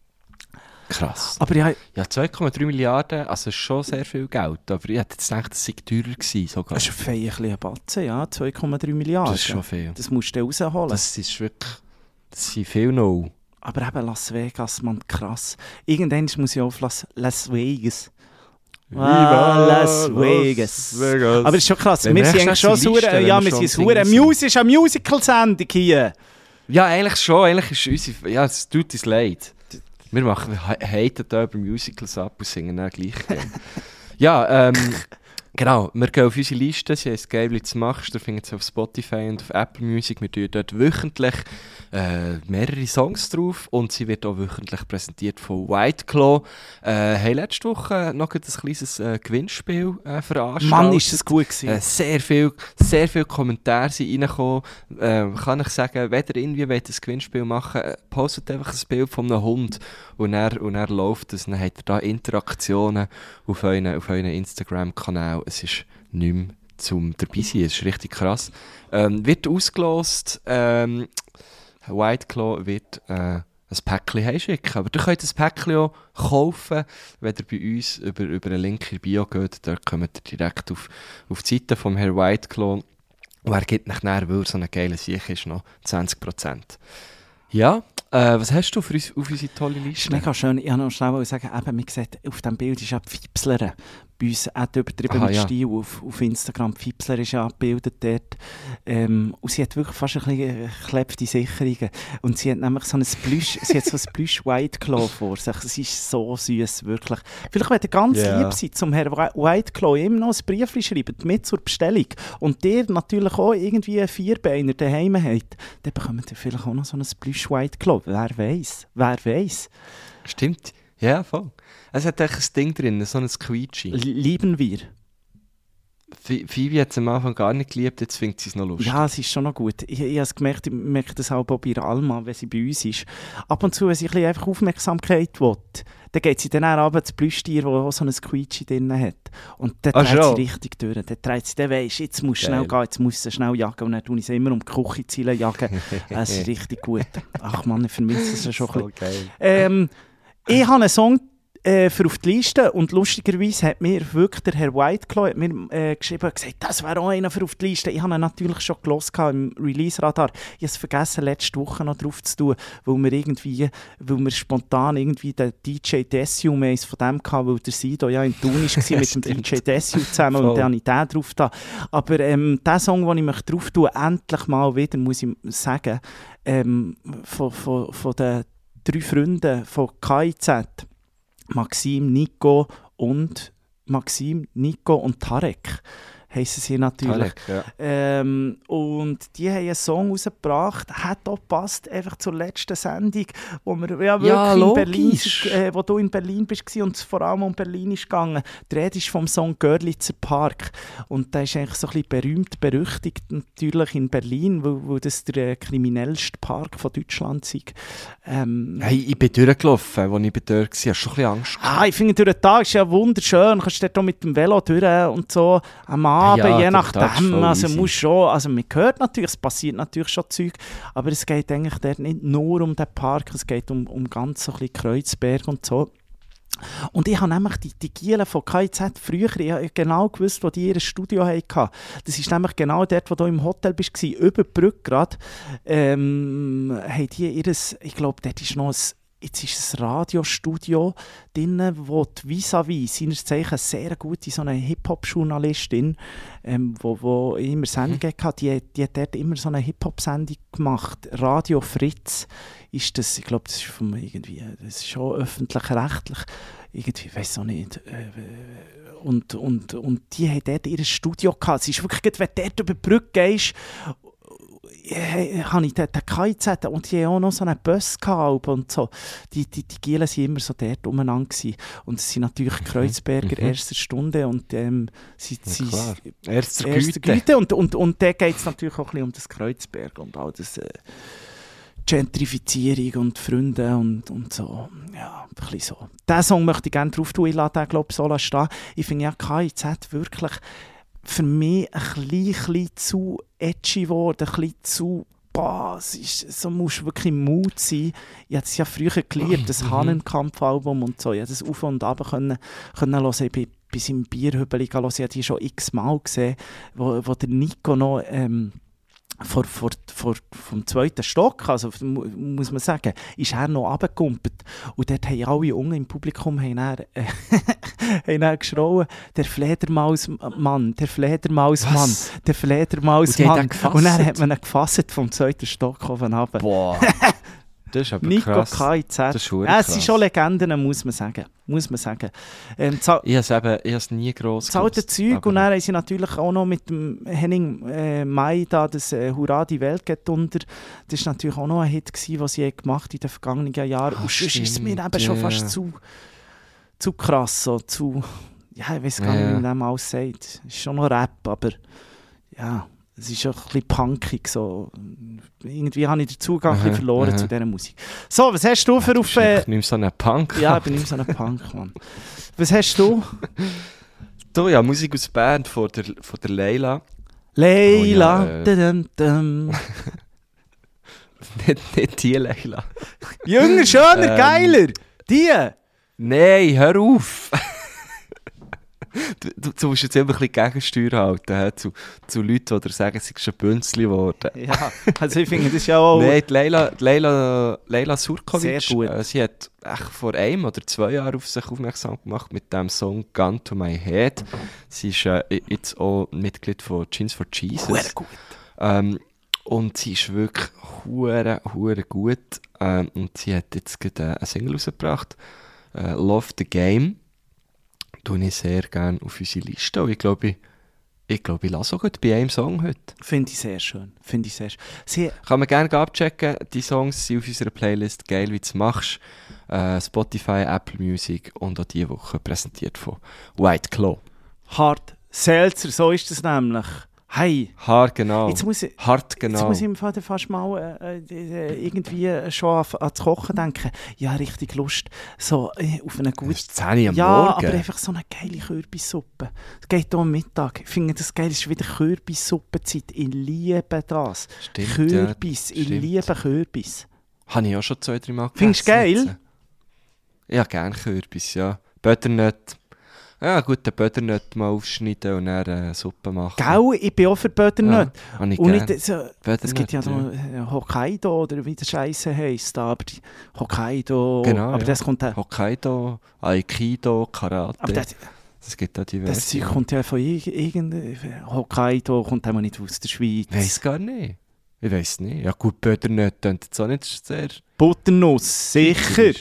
Krass. Aber ja, Ja, zwei Komma drei Milliarden, also ist schon sehr viel Geld. Aber ich hätte jetzt gedacht, das sei teurer gewesen sogar. das ist fein ein bisschen ein Batzen, ja, zwei Komma drei Milliarden. Das ist schon viel. Das musst du rausholen. Das ist wirklich, das sind viel noch. Aber eben Las Vegas, man, krass. Irgendwann muss ich auf Las, Las Vegas. Ah, Las Vegas. Vegas. Aber es ist schon krass. Wenn Wir wir sind eigentlich echt schon die so Liste, wenn ja, wir wir schon sind so am eine Singen Mus ist eine Musical-Sendung hier. Ja, eigentlich schon. Eigentlich ist unsere... Ja, es tut uns leid. Wir machen, haten da über Musicals ab und singen dann gleich. Ja, ähm... Genau, wir gehen auf unsere Liste, sie heisst «Geil, wie du machst», da findet sie auf Spotify und auf Apple Music. Wir tun dort wöchentlich äh, mehrere Songs drauf und sie wird auch wöchentlich präsentiert von White Claw. Äh, haben letzte Woche noch ein kleines äh, Gewinnspiel äh, veranstaltet. Mann, ist das gut gewesen. Äh, sehr viele sehr viel Kommentare sind reingekommen. Äh, kann ich sagen, wenn ihr irgendwie wollt, ein Gewinnspiel machen wollt, postet einfach ein Bild von einem Hund und er, und er läuft es. Dann habt ihr da Interaktionen auf euren, auf euren Instagram-Kanal. Es ist nicht mehr zum dabei sein, es ist richtig krass. Ähm, wird ausgelost, ähm, White Claw wird äh, ein Päckchen heimschicken. Aber ihr könnt das Päckchen auch kaufen, wenn ihr bei uns über, über einen Link in der Bio geht. Dort kommt ihr direkt auf, auf die Seite vom Herrn White Claw. Und er gibt nachher, weil er so eine geile Sache ist, noch zwanzig Prozent. Ja, äh, was hast du für uns, auf unsere tolle Liste? Das ist mega schön. Ich wollte noch schnell sagen, eben, man sieht, auf diesem Bild ist ja die Fipslerin. Bei uns auch übertrieben Aha, mit ja. Stil auf, auf Instagram. Die Fipsler ist ja abgebildet dort. Ähm, und sie hat wirklich fast ein bisschen geklebte Sicherungen. Und sie hat nämlich so ein Plüsch, sie hat so ein Plüsch White Claw vor sich. Es ist so süß, wirklich. Vielleicht, wenn ihr ganz Yeah. lieb seid, zum Herrn White Claw ihm noch ein Brief schreiben, mit zur Bestellung. Und der natürlich auch irgendwie einen Vierbeiner daheim hat, dann bekommt ihr vielleicht auch noch so ein Plüsch White Claw. Wer weiß? Wer weiß? Stimmt, ja, voll. Es hat echt ein Ding drin, so ein Squeegee. Lieben wir. Ph- Phoebe hat es am Anfang gar nicht geliebt, jetzt findet sie es noch lustig. Ja, es ist schon noch gut. Ich, ich habe es gemerkt, ich merke das auch bei ihrer Alma, wenn sie bei uns ist. Ab und zu, wenn sie ein bisschen einfach Aufmerksamkeit will, dann geht sie dann auch runter zu Plüschtier, das auch so ein Squeegee drin hat. Und dann Ach, dreht schon? sie richtig durch. Dann dreht sie, dann weisst, jetzt musst du Geil. schnell gehen, jetzt musst du schnell jagen. Und dann tue ich sie immer um die Küchenziele jagen. Es ist richtig gut. Ach Mann, ich vermisse es ja schon ein bisschen. geil. Ähm, ich habe einen Song äh, für auf die Liste und lustigerweise hat mir wirklich der Herr White Claw hat mir, äh, geschrieben und gesagt, das wäre auch einer für auf die Liste. Ich habe ihn natürlich schon gehört im Release-Radar. Ich habe es vergessen, letzte Woche noch drauf zu tun, weil wir irgendwie, weil wir spontan irgendwie den D J Desio mehr von dem hatten, weil der Sido ja in Thun war mit dem D J Desio zusammen und dann habe ich den drauf da. Aber ähm, der Song, den ich mich drauf tue, endlich mal wieder, muss ich sagen, ähm, von, von, von den drei Freunden von K I Z, Maxim, Nico und Maxim, Nico und Tarek heissen sie natürlich. Tarek, ja. Ähm, und die haben einen Song rausgebracht, hat auch gepasst, einfach zur letzten Sendung, wo wir ja wirklich Ja, in Berlin, logisch. äh, wo du in Berlin bist und es vor allem um Berlin ist gegangen. Die Rede ist vom Song «Görlitzer Park». Und der ist eigentlich so ein bisschen berühmt, berüchtigt natürlich in Berlin, weil, weil das der äh, kriminellste Park von Deutschland ist. Ähm, Hey, ich bin durchgelaufen, als ich bei dort war. Ich hatte schon ein bisschen Angst. Ah, ich finde, durch den Tag ist ja wunderschön. Du kannst dort auch mit dem Velo durch und so. Am Abend, Ja, je durch den Tag ist nachdem. voll Also, easy. muss schon, also man hört natürlich, es passiert natürlich schon Zeug. Aber es geht eigentlich dort nicht nur um den Park, es geht um, um ganz so ein bisschen Kreuzberg und so. Und ich habe nämlich die, die Gielen von K I Z früher, ich habe genau gewusst, wo die ihr Studio hatten. Das ist nämlich genau dort, wo du im Hotel warst, über die Brücke gerade. Ähm, haben die ihres, ich glaube, dort ist noch ein, jetzt ist ein Radiostudio drin, wo die Vis-à-vis, seines Zeichens sehr gute so eine Hip-Hop-Journalistin, ähm, wo, wo immer Sendungen mhm. hatte, die, die hat dort immer so eine Hip-Hop-Sendung gemacht. Radio Fritz ist das, ich glaube, das ist vom irgendwie, das ist schon öffentlich-rechtlich, irgendwie, ich weiß auch nicht. Äh, und, und, und die hat dort ihr Studio gehabt. Es ist wirklich, wenn du dort über die Brücke gehst, Hey, habe ich den, den K I Z und die haben auch noch so einen Bus gehabt und so. Die, die, die Gielen waren immer so dort umeinander gewesen. Und es sind natürlich Kreuzberger Mhm. erster Stunde und ähm, sie, Ja, sie klar. Erster erster Güte. Güte. Und, und, und da geht es natürlich auch ein bisschen um das Kreuzberg und all das äh, Gentrifizierung und Freunde und, und so. Ja, ein bisschen so. Diesen Song möchte ich gerne drauf tun. Ich lasse den, glaube ich, so stehen. Ich finde ja K I Z wirklich für mich ein bisschen, bisschen zu edgy geworden, ein bisschen zu, boah, es ist, so musst du wirklich im Mut sein. Ich habe es ja früher geliebt, das Mhm. Hahnenkampf-Album und so. Ich konnte das auf und ab können, können hören. Ich bin bis im Bierhübeli hören. Ich habe die schon x-mal gesehen, wo, wo der Nico noch ähm, vor, vor, vor, vom zweiten Stock, also mu- muss man sagen, ist er noch runtergekumpelt. Und dort haben alle unten im Publikum haben dann, äh, haben dann geschrien, der Fledermausmann, der Fledermausmann, Was? der Und die haben Fledermausmann. den gefasst? Und dann hat man ihn gefasst vom zweiten Stock oben runter. Boah. Das ist aber Nico krass. K I Z. Das ist verdammt Ja, es sind krass. schon Legenden, muss man sagen. Muss man sagen. Ähm, Za- Ich habe es eben, ich habe es nie gross Das alte gewusst, Zeug aber- und dann haben sie natürlich auch noch mit dem Henning äh, Mai da das äh, «Hurra, die Welt geht unter». Das war natürlich auch noch ein Hit, gewesen, den sie gemacht haben in den vergangenen Jahren. Ah, und sonst ist es mir stimmt, eben schon ja. fast zu, zu krass, so, zu... Ja, ich weiß gar nicht, Ja. wie man dem alles sagt. Es ist schon noch Rap, aber ja, es ist auch ein bisschen punkig. So. Irgendwie habe ich den Zugang ein bisschen Aha, verloren aha. zu dieser Musik. So, was hast du für Du auf... bist Äh, einfach nicht mehr so ein Punk. ja, ich bin nicht so ein Punk, Mann. Was hast du? Du, ja, Musik aus Bern von der, von der Leila. Leila. Oh ja, äh. Dum, dum. nicht, nicht die Leila. Jünger, schöner, Ähm. geiler. Die. Nein, hör auf! du, du, du musst jetzt immer ein bisschen Gegensteuer halten he, zu, zu Leuten, die dir sagen, sie sind schon Bünzli geworden. Ja, also ich finde das ja auch... Nein, die Leila, die Leila, Leila Surkovic, Sehr gut. Äh, sie hat echt vor einem oder zwei Jahren auf sich aufmerksam gemacht mit dem Song «Gun to my Head». Sie ist äh, jetzt auch Mitglied von Jeans for Jesus. Hure gut. Ähm, und sie ist wirklich hure, hure gut. Ähm, und sie hat jetzt gerade äh, eine Single rausgebracht. Äh, «Love the Game». Tue ich sehr gerne auf unsere Liste. Und ich glaube, ich, ich, glaube, ich lasse auch gut bei einem Song heute. Finde ich sehr schön. Finde ich sehr schön. Sie, Kann man gerne abchecken. Die Songs sind auf unserer Playlist «Geil, wie du es machst». Äh, Spotify, Apple Music und auch diese Woche präsentiert von White Claw. Hart Seltzer, so ist das nämlich. Hey, Hart genau. jetzt muss ich... Hart Jetzt genau. muss ich im Fall fast mal äh, äh, irgendwie schon an, an das Kochen denken. Ja, richtig Lust. So äh, auf eine Das gute... ist zehn Uhr am Ja, Morgen. aber einfach so eine geile Kürbissuppe. Es geht hier am Mittag. Ich finde das geil, es ist wieder Kürbissuppenzeit. Ich liebe das. Stimmt, Kürbis, ja, ich stimmt. liebe Kürbis. Habe ich auch schon zwei, drei Mal gegessen. Findest du geil? jetzt. Ja, gerne Kürbis, ja. Butternut. Ja, gut, den Butternut mal aufschneiden und dann äh, Suppe machen. Gell, ich bin auch für Butternut. Ja, habe ich Und gerne. nicht, so, Butternut, es gibt ja noch äh, Hokkaido oder wie der Scheiße heisst, aber die Hokkaido, Genau, aber ja. das kommt dann, Hokkaido, Aikido, Karate. aber das, Es gibt da diverse. das Zeug kommt ja von irgendeinem Hokkaido, kommt auch nicht aus der Schweiz. Ich weiss gar nicht. Ich weiss nicht. Ja gut, Butternut klingt jetzt auch nicht sehr... Butternuss, sicher.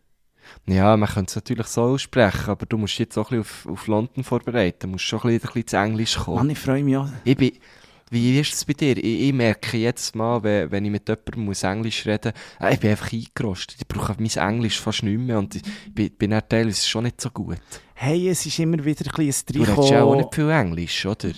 Ja, man könnte es natürlich so aussprechen, aber du musst dich jetzt auch ein bisschen auf, auf London vorbereiten. Du musst schon ein bisschen, ein bisschen zu Englisch kommen. Mann, ich freue mich auch. Ich bin, wie ist es bei dir? Ich, ich merke jetzt mal, wenn, wenn ich mit jemandem muss Englisch reden muss, äh, ich bin einfach eingerostet. Ich brauche mein Englisch fast nicht mehr und ich bin, bin dann teilweise schon nicht so gut. Hey, es ist immer wieder ein bisschen Du ein redest ja auch Tricho. nicht viel Englisch, oder?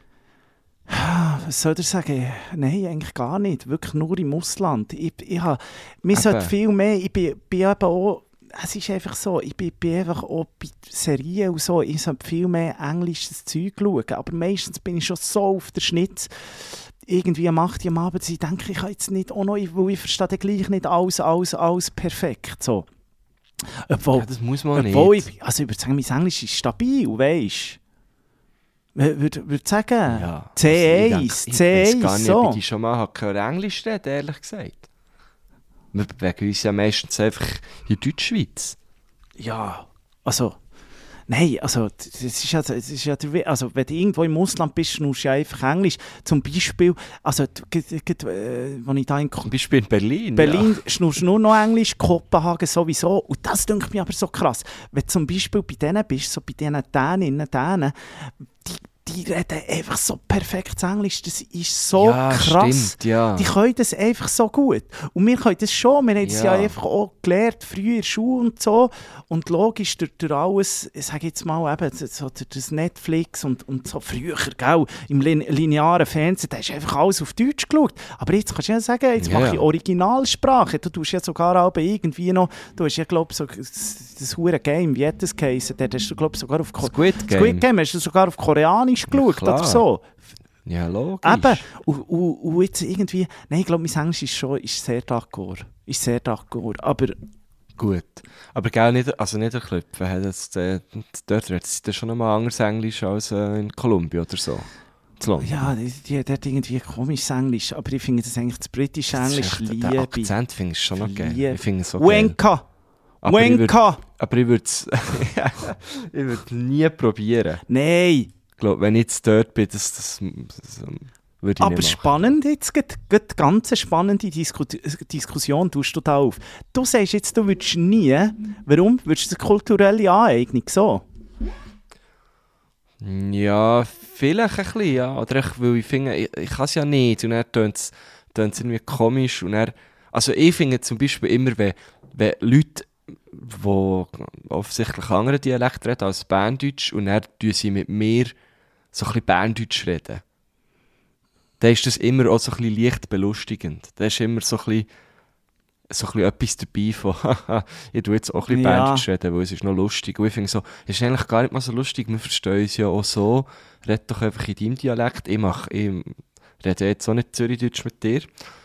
Was soll ich sagen? Nein, eigentlich gar nicht. Wirklich nur im Ausland. Ich, ich habe, mir Eben. sollte viel mehr, ich bin, bin eben auch, es ist einfach so, ich bin, bin einfach auch bei Serien und so, ich sollte viel mehr englisches Zeug schauen. Aber meistens bin ich schon so auf der Schnitt, irgendwie am acht Uhr am Abend, ich denke, ich kann jetzt nicht auch noch, weil ich verstehe dann gleich nicht alles, alles, alles perfekt. So. Obwohl, Ja, das muss man obwohl nicht. ich, also ich würde sagen, mein Englisch ist stabil, weißt du? Ich würde würd sagen, Ja, C also eins, ich denk- C Ich weiss gar eins, nicht, so. ob ich dich schon mal habe gehört, Englisch reden, ehrlich gesagt. Wir bewegen uns ja meistens einfach in Deutschschweiz. Ja, also, nein, also, das ist ja, das ist ja der We- also, wenn du irgendwo im Ausland bist, schnurst du ja einfach Englisch. Zum Beispiel, also, g- g- g- äh, als ich da in Ko- Zum Beispiel in Berlin. Berlin schnurst du nur noch Englisch, Kopenhagen sowieso. Und das denkt mir aber so krass. Wenn du zum Beispiel bei denen bist, so bei diesen Däninnen, Dänen, die, die reden einfach so perfektes Englisch. Das ist so ja, krass. Stimmt, ja. Die können das einfach so gut. Und wir können das schon. Wir haben es ja. Ja. einfach auch gelernt, früher in der Schule und so. Und logisch, durch, durch alles, ich sage jetzt mal, eben, so, durch das Netflix und, und so früher, gell, im lin linearen Fernsehen, da hast du einfach alles auf Deutsch geschaut. Aber jetzt kannst du ja sagen, jetzt Ja. mache ich Originalsprache. Du tust ja sogar auch irgendwie noch, du hast ja, glaube ich, so, das, das hure Game, wie hat das geheißen? Da hast du, glaube ich, sogar auf Ko Squid Game. Squid Game hast du sogar auf Koreanisch geschaut klar. oder so. Ja, logisch. Eben, und, und, und jetzt irgendwie, nein, ich glaube, mein Englisch ist schon ist sehr d'accord. Ist sehr d'accord. Aber Gut. Aber gell, nicht, also nicht erklüpfen. he, Das, äh, dort redet sie schon nochmal anderes Englisch als äh, in Kolumbien oder so. Zu London. ja, die, die, die hat irgendwie komisches Englisch. Aber ich finde das eigentlich das britische Das ist Englisch echt- liebe. Den Akzent finde ich schon noch geil. Liebe. Ich finde es so geil. Wenka! Aber ich würd- Wenka! Aber ich würde es ich würd nie probieren. Nein! Ich glaube, wenn ich jetzt dort bin, das, das, das, würde ich Aber nicht machen. spannend jetzt, gerade eine ganz spannende Disku Diskussion tust du da auf. Du sagst jetzt, du würdest nie, warum? Würdest du eine kulturelle Aneignung so? Ja, vielleicht ein bisschen, ja. Oder ich, weil ich finde, ich, ich kann es ja nicht. Und dann tönt es irgendwie komisch. Und dann, also ich finde zum Beispiel immer, wenn, wenn Leute, die offensichtlich andere Dialekte reden als Berndeutsch, und dann tun sie mit mir so ein bisschen Berndeutsch reden, dann ist das immer auch so ein bisschen leicht belustigend. Da ist immer so ein bisschen, so ein bisschen etwas dabei von «Haha, ich tue jetzt auch ein bisschen Ja. Berndeutsch reden, weil es ist noch lustig.» Und ich finde so, es ist eigentlich gar nicht mal so lustig, wir verstehen uns ja auch so. Red doch einfach in deinem Dialekt. Ich, mache, ich rede jetzt auch nicht Zürichdeutsch mit dir.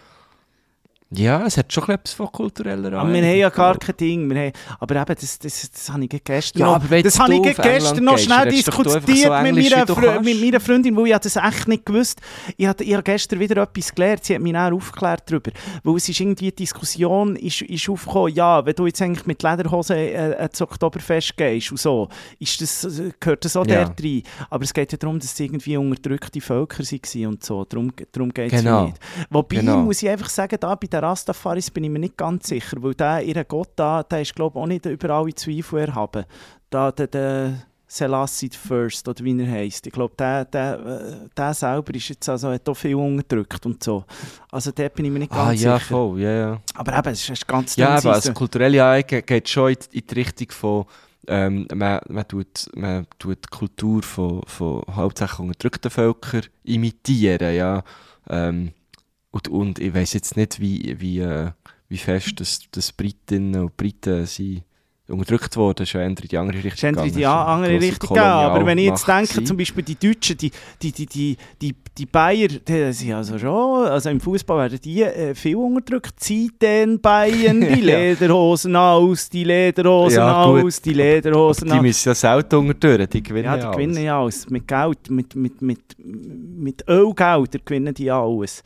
Ja, es hat schon etwas von kultureller Aber wir haben ja gar kein Ding. Wir haben, aber eben, das, das, das habe ich gestern Ja, noch, aber wenn das du habe ich auf gestern England noch gehst, schnell redest doch du einfach diskutiert so mit, Englisch, meiner wie du Fre kannst. mit meiner Freundin, weil ich das echt nicht gewusst. Ich habe, ich habe gestern wieder etwas gelernt, sie hat mich dann aufgeklärt darüber. Weil es ist irgendwie, die Diskussion ist, ist aufgekommen, ja, wenn du jetzt eigentlich mit Lederhosen äh, zu Oktoberfest gehst und so, ist das, gehört das auch Ja. dort rein. Aber es geht ja darum, dass es irgendwie unterdrückte Völker waren und so. Darum, darum geht es Genau. nicht. Wobei, Genau. muss ich einfach sagen, da bei den Rastafaris bin ich mir nicht ganz sicher, weil der, ihr Gott da, der ist glaube ich auch nicht über alle Zweifel erhaben. Da, der, der Selassie First, oder wie er heisst. Ich glaube, der, der, äh, der selber ist jetzt also, hat auch viel unterdrückt und so. Also dort bin ich mir nicht ganz Ah ja, sicher. voll, ja, ja. Aber eben, es ist ganz Ja, dünn aber also Seite. kulturelle Aneignung geht schon in die, in die Richtung von, ähm, man, man, tut, man tut die Kultur von, von hauptsächlich unterdrückten Völkern imitieren, ja. Ähm, und, und ich weiss jetzt nicht, wie, wie, äh, wie fest das, das Britinnen und Briten sind unterdrückt worden, das ist ja eher in die andere Richtung Es ist eher in gegangen. die Das ist eine andere grosse Richtung gegangen. Aber wenn ich jetzt Kolonialmacht denke, gewesen. zum Beispiel die Deutschen, die, die, die, die, die, die Bayer, die sind also schon, also im Fußball werden die äh, viel unterdrückt. Zieht den Bayern die Ja. Lederhosen aus, die Lederhosen Ja, gut. aus, die Lederhosen Die aus. müssen ja selten unterdurch, die gewinnen Ja, die alles. gewinnen ja alles. Mit Geld, mit, mit, mit, mit Ölgeldern gewinnen die alles.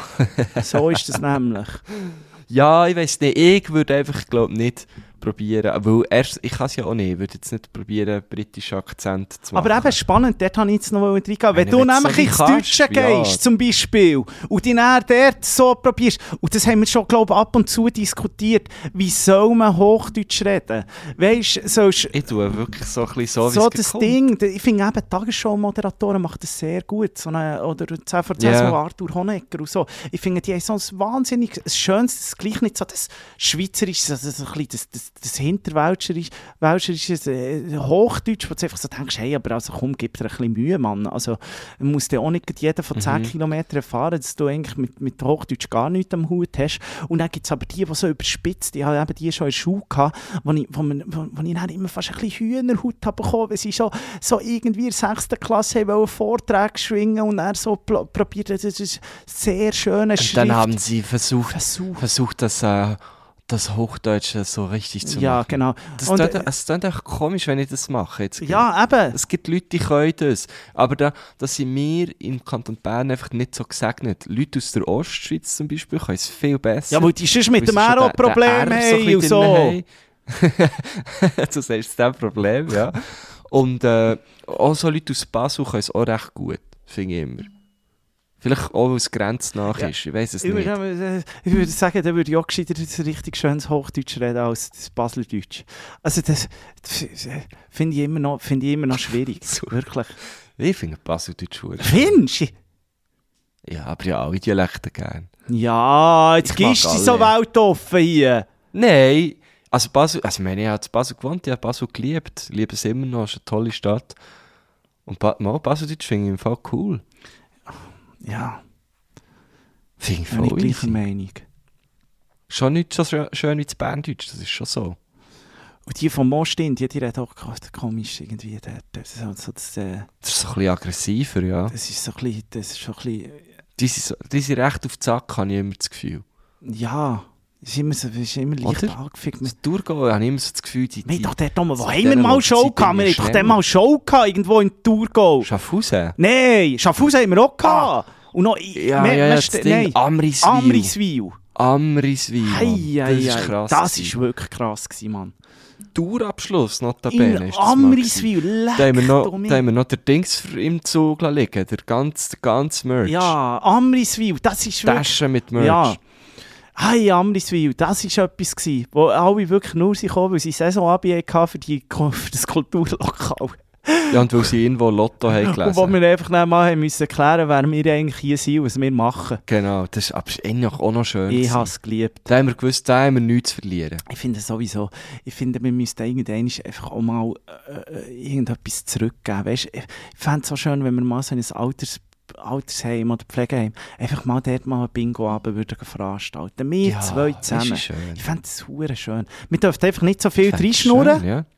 So ist das nämlich. Ja, ich weiss nicht, ich würde einfach, glaube nicht probieren, weil erst, ich kann es ja auch nicht, ich würde jetzt nicht probieren, britischen Akzent zu machen. Aber eben spannend, dort habe ich jetzt noch reingehen. Wenn Meine, du wenn du nämlich so ins wie Deutsche kannst, ja. gehst, zum Beispiel, und dich dann dort so probierst, und das haben wir schon, glaube ich, ab und zu diskutiert, wie soll man Hochdeutsch reden? Weißt du, sollst Ich tue wirklich so ein bisschen so, wie so es das kommt. Ding, ich finde eben, Tagesschau-Moderatoren machen das sehr gut. So eine, oder zehn vor zehn, Ja. so Arthur Honegger und so. Ich finde, die haben so ein wahnsinnig ein schönes, das gleich nicht so das Schweizerische, das, das, das, das, das, das Hinterwelscherische, Welscherische, äh, Hochdeutsch, wo du einfach so denkst, hey, aber also komm, gib dir ein bisschen Mühe, Mann. Also, man muss ja auch nicht jeder von zehn Mhm. Kilometern erfahren, dass du eigentlich mit, mit Hochdeutsch gar nichts am Hut hast. Und dann gibt es aber die, die so überspitzt, die haben eben die schon in der Schule gehabt, wo ich, wo man, wo, wo ich dann immer fast ein bisschen Hühnerhaut habe bekommen, weil sie schon so irgendwie in der sechsten Klasse haben wollen Vorträge schwingen und er so pl- probiert, das ist sehr schöne Und Schrift. dann haben sie versucht, Versucht. versucht das, äh, das Hochdeutsche so richtig zu Ja, machen. genau. Das Und, klingt, äh, es klingt echt komisch, wenn ich das mache. Jetzt. ja, eben. Es gibt Leute, die können das. Aber da, da sind wir im Kanton Bern einfach nicht so gesegnet. Leute aus der Ostschweiz zum Beispiel können es viel besser. Ja, weil die sonst mit Weil dem sie schon Aero den- den Problem R so ein haben und bisschen so. drin haben. Du sagst das Problem, ja. Und äh, auch so Leute aus Basel können es auch recht gut, finde ich immer. Vielleicht auch, weil es grenznah Ja. ist, ich weiß es Ich nicht. würde, ich würde sagen, da würde ich auch gescheiter ein richtig schönes Hochdeutsch reden als das Baslerdeutsch. Also das, das finde ich, immer noch- finde ich immer noch schwierig. So. Wirklich. Ich finde Baseldeutsch gut. Findest du? Ja, aber ja, alle Dialekte gern. Ja, jetzt Ich mag gibst du so alle. weltoffen hier. Nein, also Basel, also ich meine, ich habe in Basel gewohnt, ich habe Basel geliebt, ich liebe es immer noch, es ist eine tolle Stadt. Und ba mal, Baseldeutsch finde ich im Fall cool. Ja, Finde ich bin ich voll gleicher easy. Meinung. Schon nicht so schö- schön wie das Berndeutsch, das ist schon so. Und die vom Mostin, die, die reden auch komisch irgendwie. Das, das, das, das, äh, Das ist so ein bisschen aggressiver, ja. das ist so ein bisschen, das ist so ein bisschen, Die sind, so, die sind recht auf den Sack, habe ich immer das Gefühl. ja, es ist immer, so, es ist immer leicht Oder? angefickt. Das Durchgehen, habe ich immer so das Gefühl, die... Wir haben doch dort mal, wo so haben wir denen, mal die Show Zeit gehabt? Wir irgendwie haben doch dort schneller- mal Show gehabt, irgendwo in Thurgau. Schaffhausen? Nein, Schaffhausen haben wir auch gehabt. Und noch, Ja, mehr, ja, mehr das ste- Ding, nein, Amriswil. Amriswil. Amriswil, Mann. Hei, hei, Das ist hei. krass. Das gewesen. ist wirklich krass gewesen, Mann. Kulturabschluss, notabene. In Amriswil, leck Da haben wir noch, doch mich. da haben wir noch den Dings im Zug liegen, der ganze, der ganze Merch. Ja, Amriswil, das ist wirklich... Taschen mit Merch. Ja. Hey, Amriswil, das war etwas, gewesen, wo alle wirklich nur sind gekommen, weil sie Saisonabend hatten für, die, für das Kulturlokal. Ja, und weil sie irgendwo Lotto haben gelesen. Und wo wir einfach noch mal haben müssen erklären, wer wir eigentlich hier sind und was wir machen. Genau, das ist aber eigentlich auch noch schön. Ich gewesen. habe es geliebt. Da haben wir gewusst, da haben wir nichts zu verlieren. Ich finde sowieso, ich finde, wir müssten irgendwann einfach auch mal äh, irgendetwas zurückgeben. Weißt, ich fände es so schön, wenn wir mal so ein Alters, Altersheim oder Pflegeheim einfach mal dort mal ein Bingo-Abend würden veranstalten. Wir Ja, zwei das zusammen. ist schön. Ich fände das verdammt schön. Wir dürfen einfach nicht so viel Ich fände es reinschnurren. schön, ja.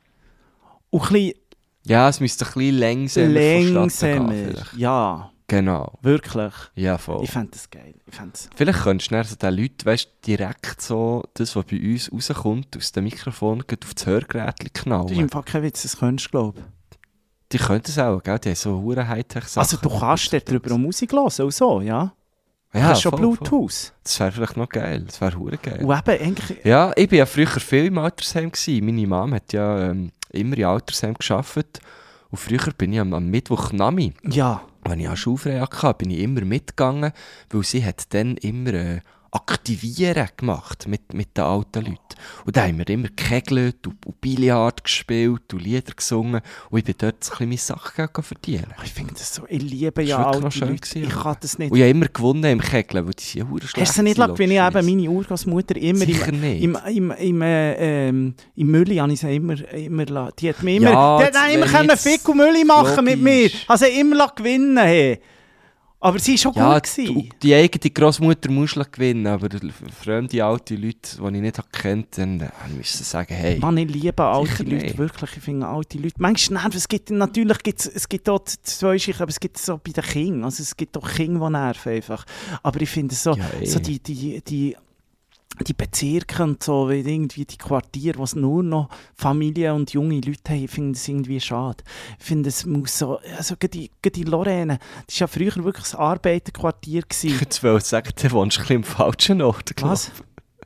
Und ein bisschen Ja, es müsste ein bisschen langsamer langsamer. vonstatten gehen, vielleicht. Ja, Genau. wirklich. Ja, voll. Ich fände das geil. Ich fänd's Vielleicht könntest du dann so den Leuten, weißt, direkt so das, was bei uns rauskommt, aus dem Mikrofon geht auf das Hörgerät das ist knallen. im Fall kein Witz, das könntest du, glaube ich. Die können das auch, gell? Die haben so hure Hightech-Sachen. Also du kannst dort drüber auch Musik hören, auch so, ja? Du ja, hast schon voll, Bluetooth. voll. Das wäre vielleicht noch geil. Das wäre hure geil. Und eben eigentlich... Ja, ich war ja früher viel im Altersheim gewesen. Meine Mom hat ja ähm, immer im Altersheim gearbeitet. Und früher bin ich am, am Mittwoch Nami, Ja. wenn ich an Schulfrei hatte, bin ich immer mitgegangen, weil sie hat dann immer äh, Aktivieren gemacht mit, mit den alten Leuten. Und da haben wir immer gekegelt und, und Billard gespielt und Lieder gesungen. Und ich bin dort so ein bisschen meine Sachen verdienen. Ich finde das so... Ich liebe Das ja war alte wirklich noch schön Leute. gewesen, Ich ja. kann das nicht... Und ich habe immer gewonnen im Kegeln, weil die sind hure schlecht. Hast du nicht sind, gesehen, wie ich eben logischerweise. meine Urgroßmutter immer Sicher im, nicht. im, im, im, äh, ähm, im Mülli habe ich sie immer, immer la- die hat mir immer, Ja, die jetzt, hat immer wenn können jetzt- Fick und Mülli machen mit mir. logisch. Also immer la gewinnen. Hey. Aber sie war schon Ja, gut. die, Gewesen. die eigene Grossmutter muss gewinnen, aber fremde alte Leute, die ich nicht kennt, dann äh, müssen sagen, hey. Mann, ich liebe alte Sicher Leute, nicht. wirklich. Ich finde alte Leute. Manchmal, nein, es gibt natürlich gibt's, es gibt auch zwei Schichten, aber es gibt so bei den Kindern. Also es gibt auch Kinder, die nerven einfach. Aber ich finde so, Ja, eh. so die, die, die, die Bezirke und so, wie irgendwie die Quartiere, wo es nur noch Familien und junge Leute haben, ich finde es irgendwie schade. Ich finde, es muss so, also gerade die, gerade die Lorraine, das war ja früher wirklich ein Arbeiterquartier gewesen. Ich wollte sagen, du wohnst ein bisschen im falschen Ort. glaub. Was?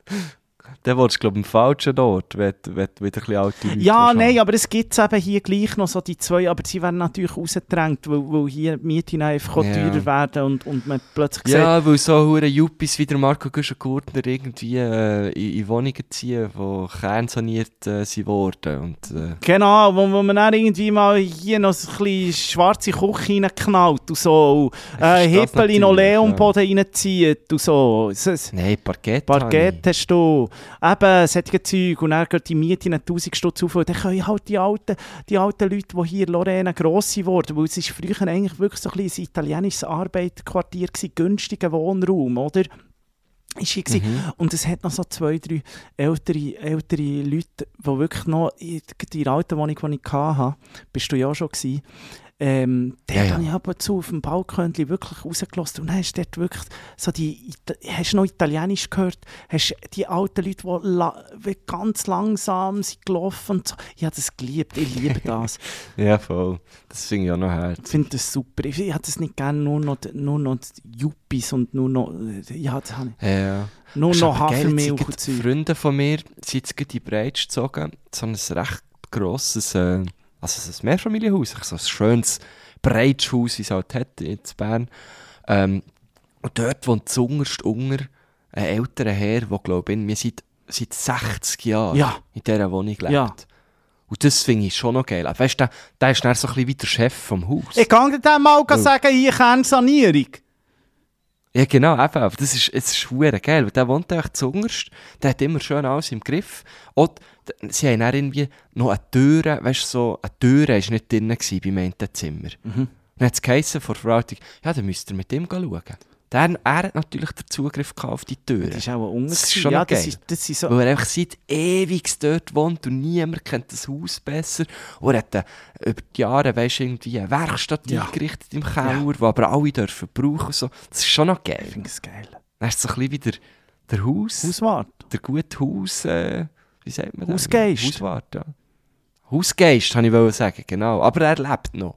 Du wohnst, glaube ich, im falschen Ort, wenn du wenn du wieder ein bisschen alte Leute Ja, willst nein, haben. aber es gibt eben hier gleich noch so die zwei, aber sie werden natürlich rausgedrängt, weil, weil hier die Mieten einfach auch Ja. teurer werden und, und man plötzlich sieht, Ja, weil so hure Juppies wie der Marco Güschen-Gurtner irgendwie äh, in, in Wohnungen ziehen, die kernsaniert äh, sind worden. Und, äh, genau, wo, wo man dann irgendwie mal hier noch so ein bisschen schwarze Küche reinknallt und so, und, äh, verstehe das Hippeli noch natürlich, Leonboden reinzieht und so. Es- es- Nein, Parkett. Parkett hast du, eben solche Zeug und dann geht die Miete in tausend Stutz auf und dann können halt die alten, die alten Leute, die hier in Lorraine gross geworden, weil es ist früher eigentlich wirklich so ein, bisschen ein italienisches Arbeiterquartier gewesen, günstiger Wohnraum, oder? Ist hier gewesen. Mhm. Und es hat noch so zwei, drei ältere, ältere Leute, die wirklich noch in in der alten Wohnung, die ich hatte, bist du ja auch schon gewesen, ähm, dort Ja, ja. habe ich ab und zu auf dem Balkon wirklich rausgelassen und dann hast du dort wirklich so die, Ita- hast du noch Italienisch gehört, hast die alten Leute, die la wie ganz langsam sind gelaufen und so. Ich habe das geliebt, ich liebe das. Ja, voll. Das finde ich auch noch hart. Ich finde das super. Ich, ich habe das nicht gerne, nur noch, nur noch die Yuppies und nur noch, ja, das habe ich. Ja. Nur Ist noch aber geil, Hafermilch jetzt und sind Zeug. Freunde von mir sind jetzt gerade in Breitsch gezogen. So ein recht grosses, äh, also ein Mehrfamilienhaus, so ein schönes Breitschhaus, wie es halt hat in Bern. Ähm, und dort wohnt zungerst unter ein älterer Herr, der, glaube ich, wir seit, seit sechzig Jahren Ja. in dieser Wohnung lebt. Ja. Und das finde ich schon noch geil. Weißt du, der, der ist dann so ein bisschen wie der Chef vom Haus. Ich kann dir dann mal Ja. sagen, hier Kernsanierung. Ja, genau, eben. Aber das ist, es ist verdammt geil, weil der wohnt echt zuunterst, der hat immer schön alles im Griff. Und d- sie haben dann irgendwie noch eine Tür, weißt du, so, eine Tür war nicht drin gewesen beim einen Zimmer. Mhm. Dann hat es geheißen vor der Verwaltung, ja, dann müsst ihr mit dem schauen. Der, er hat natürlich den Zugriff gehabt auf die Tür. Das ist auch ein Das ist Unge. schon Ja, noch das geil. ist, das ist so. Weil er einfach seit ewig dort wohnt und niemand kennt das Haus besser. Und er hat äh, über die Jahre, weisst, irgendwie eine Werkstatt Ja. eingerichtet im Keller, die aber alle dürfen brauchen. So. Das ist schon noch geil. Ich finde es geil. Dann ist es so ein bisschen wie der, der Haus, Hauswart. der gute Haus, äh, wie sagt man das? Hausgeist. Hauswart, ja. Hausgeist, wollte ich wollen sagen, genau. Aber er lebt noch.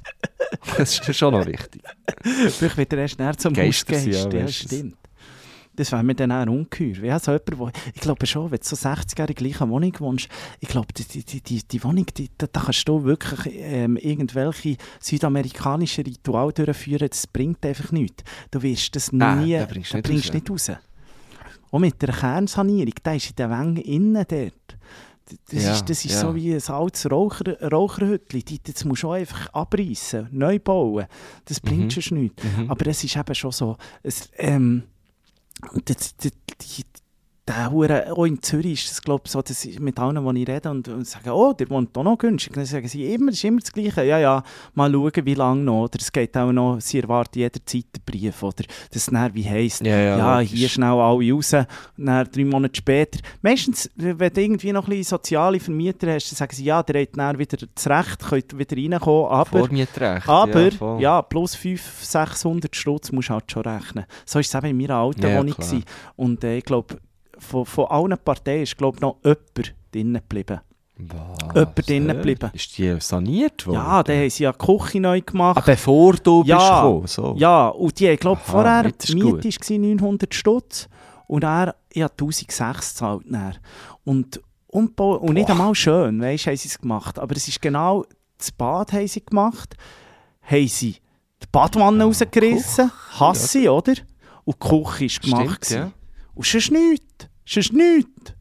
Das ist schon noch wichtig. Vielleicht wird er erst näher zum Geister Hausgeist. sind ja Ja, meistens- stimmt. Das wäre mir dann auch ungeheuer. Ja, so jemand, wo, ich glaube schon, wenn du so sechzig Jahre in der gleichen Wohnung wohnst, ich glaube, die, die, die, die Wohnung, die, da, da kannst du wirklich ähm, irgendwelche südamerikanischen Rituale durchführen, das bringt einfach nichts. Du wirst das Nein, nie, da bringst du nicht bringst raus. nicht raus. Auch mit der Kernsanierung, der ist in den Wängen innen dort. Das Ja, ist, das ist ja. so wie ein altes Raucher, Raucherhütchen. Das musst du auch einfach abreißen, neu bauen. Das bringt Mhm. schon nichts. Mhm. Aber es ist eben schon so, es, ähm, das, das, die, der Hure, auch in Zürich ist das, glaube ich, so, dass ich mit allen, die ich rede und, und sage, oh, der wohnt auch noch günstig. Dann sagen sie, immer, das ist immer das Gleiche. Ja, ja, mal schauen, wie lange noch. Oder es geht auch noch, sie erwarten jederzeit einen Brief. Oder das es dann wie heisst, Ja, ja, ja, logisch. hier schnell alle raus. Und dann drei Monate später. Meistens, wenn du irgendwie noch ein bisschen soziale Vermieter hast, dann sagen sie, ja, der hat dann wieder das Recht, könnt wieder reinkommen. Aber, Vormietrecht. aber ja, voll. ja, plus fünfhundert, sechshundert Stutz musst du halt schon rechnen. So war es eben in meiner alten Ja, ja, Wohnung. klar. gewesen. Und äh, ich glaube, von, von allen Parteien ist glaub, noch jemand drinnen geblieben. Was? Jemand drinnen Äh? geblieben. Ist die saniert worden? Ja, dann haben sie ja die Küche neu gemacht. Ah, bevor du Ja, bist gekommen, so. Ja, und die, ich glaube, Aha, vorher jetzt ist die Miete gut. war neunhundert Stutz und er ich habe tausendsechs gezahlt. Dann. Und, Umbau, und nicht Boah. einmal schön, weißt, haben sie es gemacht. Aber es ist genau, das Bad haben sie gemacht, haben sie die Badwanne rausgerissen, Hassi, oder? Und die Küche ist gemacht. Stimmt, ja. gewesen. Und sonst nichts. Sonst nichts.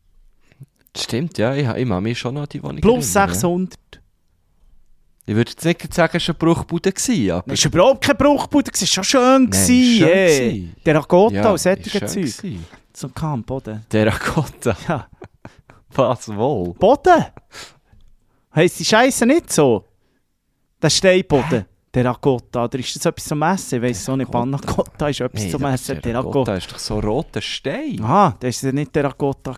Stimmt, ja. Ich, ich mache mich schon noch an die Wohnung Plus erinnern, sechshundert. Ja. Ich würde jetzt nicht sagen, es war eine Bruchbude, gewesen, aber... Das war überhaupt kein Bruchbude, es war schon schön. Nein, gewesen, schön ey. gewesen. Der Agota ja, und solche ist schön Zeug. gewesen. So kam Boden. Terracotta. Ja. Was wohl? Boden? Heisst die Scheiße nicht so? Der Steinboden. Der Agota. Oder ist das etwas zum Essen? Ich weiss so nicht. Terracotta. Pannacotta ist etwas Nee, zum der Essen. Der Terracotta Agota. ist doch so roter Stein. Aha, das war ja nicht der Agota.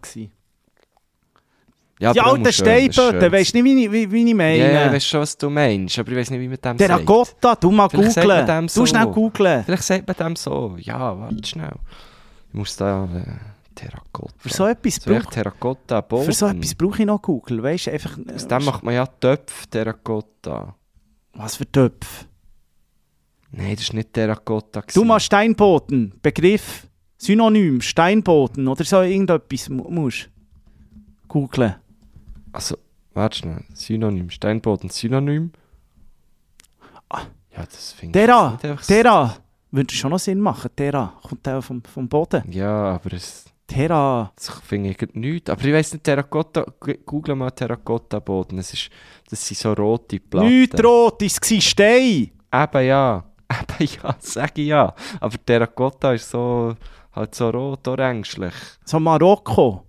Ja, Die aber auch alten muss schön- muss Steinböden, schön weisst du nicht, wie, ich- wie, wie ich meine? Ja, ja, ich weiss schon, was du meinst, aber ich weiss nicht, wie man dem der sagt. Agota, du mal Vielleicht sagt man googlen. dem Du so. schnell googlen. Vielleicht sagt man dem so. Ja, warte schnell. Ich muss da... Äh, Terracotta. Für so etwas So echt brauche Terracotta Boden. für so etwas brauch ich noch Google. Weißt du, einfach... Aus dem macht man ja Töpfe Terracotta. Was für Töpfe? Nein, das war nicht Terracotta. Du gewesen. mal Steinboden, Begriff, Synonym, Steinboden oder so irgendetwas mu- musst googlen. Also, warte schnell. Synonym. Steinboden, Synonym. Ah. Ja, das finde ich Terra, jetzt nicht einfach so- Terra, würde schon noch Sinn machen. Terra, kommt auch vom, vom Boden. Ja, aber es, Terra, das finde ich irgendwie nichts. Aber ich weiss nicht, Terracotta, g- google mal Terracotta-Boden. Das, ist, das sind so rote Platten. nichts rot, ist es Stein. Eben ja. Eben ja, sage ich ja. Aber Terracotta ist so, halt so rot-orangelig. So Marokko.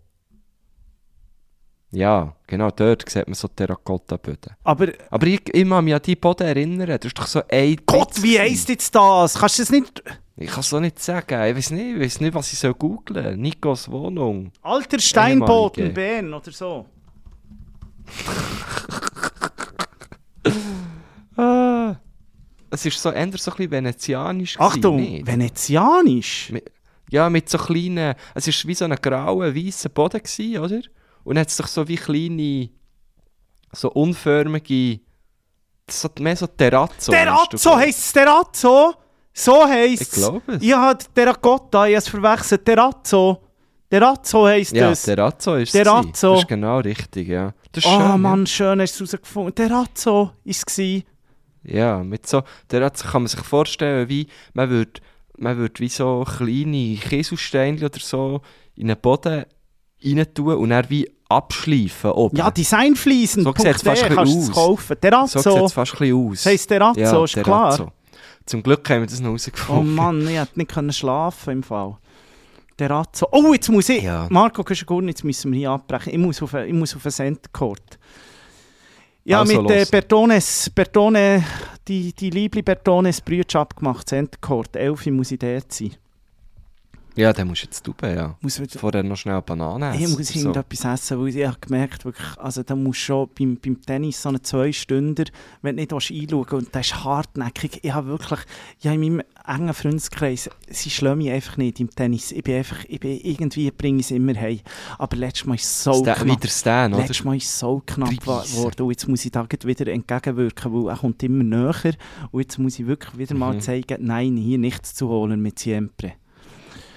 Ja, genau dort sieht man so Terracotta-Böden. Aber Aber ich, ich kann mich an die Boden erinnern. Das ist doch so ein Gott, Blitz wie gewesen. heisst jetzt das? Kannst du das nicht... Ich kann es so nicht sagen. Ich weiß nicht, ich weiss nicht, was ich soll googlen soll. Nikos Wohnung. Alter Steinboden, Ehemalige. Bern oder so. Ah, es ist so eher so ein bisschen venezianisch. Achtung, gewesen, nicht? venezianisch. Mit, ja, mit so kleinen... Es war wie so ein grauer, weißer Boden, gewesen, oder? Und dann hat es doch so wie kleine, so unförmige... So, mehr so Terrazzo. Terrazzo, heisst es Terrazzo? So heisst Ich es. glaube es. Ich habe Terracotta, ich habe es verwechselt. Terrazzo. Terrazzo heisst Ja, es. Terrazzo ist es. Terrazzo. gewesen. Das ist genau richtig, ja. Das ist Oh schön, ja. Mann, schön hast du es herausgefunden. Terrazzo war es. gewesen. Ja, mit so, Terrazzo kann man sich vorstellen, wie man würde man würd wie so kleine Kieselsteine oder so in den Boden rein tun und dann wie abschleifen oben. Ja, Designfliesen. So sieht's fast ein kannst du bisschen es aus. kaufen. so Terrazzo. sieht es fast ein bisschen aus. Das heisst Terrazzo, ja, ist klar. Terrazzo. Zum Glück haben wir das noch Oh rausgefunden. Mann, ich hätte nicht können schlafen im Fall. Terrazzo. Oh, jetzt muss ich... Ja. Marco, kannst du gut, jetzt müssen wir hier abbrechen. Ich muss auf, ich muss auf einen Center-Court. Ja, Also, mit äh, los. Bertones, Bertone, die, die liebe Bertones Brütsch abgemacht, Center-Court. elf muss ich dort sein. Ja, den musst du jetzt tun, ja. Muss wieder- Vorher noch schnell eine Banane essen. Ich muss oder so. irgendetwas essen, weil ich habe gemerkt, wirklich, also da musst schon beim, beim Tennis so einen Zwei-Stünder, wenn du nicht einschauen willst, und der ist hartnäckig. Ich habe wirklich, ich habe in meinem engen Freundeskreis, sie schlagen mich einfach nicht im Tennis. Ich bin einfach, ich bin, irgendwie bringe ich es immer heim. Aber letztes Mal ist es so Sta- knapp. Wieder Stan, oder? Letztes Mal ist es so knapp Preise. geworden und jetzt muss ich da gleich wieder entgegenwirken, weil er kommt immer näher und jetzt muss ich wirklich wieder mal Mhm. zeigen, nein, hier nichts zu holen mit Siempre.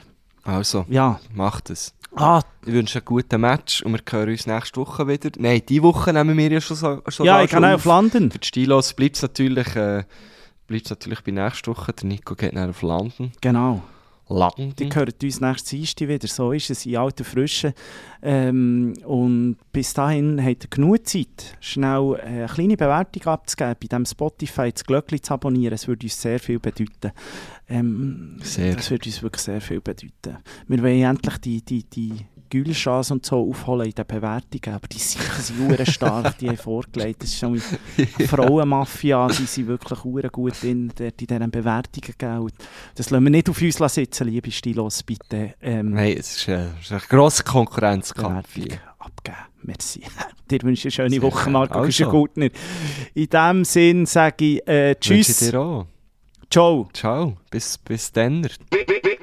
Also, Ja. macht es. Ah, Ich wünsche einen guten Match und wir hören uns nächste Woche wieder. Nein, diese Woche nehmen wir ja schon so schon ja, ich gehe auf London. Für die Stilos bleibt es natürlich, äh, bleibt's natürlich bei nächster Woche. Der Nico geht dann auf London. Genau. London. Die hören uns nächstes Dienstag wieder. So ist es, in alter Frische. Ähm, und bis dahin habt ihr genug Zeit, schnell eine kleine Bewertung abzugeben, bei diesem Spotify das Glöckchen zu abonnieren. Es würde uns sehr viel bedeuten. Ähm, Sehr. Das würde uns wirklich sehr viel bedeuten. Wir wollen endlich die, die, die Gülschans und so aufholen in den Bewertungen, aber die sind sehr stark, die haben vorgelegt. Das ist so wie Frauenmafia, die sind wirklich sehr gut in, in diesen Bewertungen geben. Das lassen wir nicht auf uns sitzen, liebe Stilos, bitte. Ähm, Nein, es ist, äh, es ist ein grosser Konkurrenzkampf. Bewertung abgeben. Merci. Dir wünsche ich eine schöne Sehr Woche, gerne. Marco Also. Güschen-Gurtner. In diesem Sinn sage ich äh, Wünsche Tschüss. dir auch. Ciao. Ciao. Bis, bis dann. B- B- B-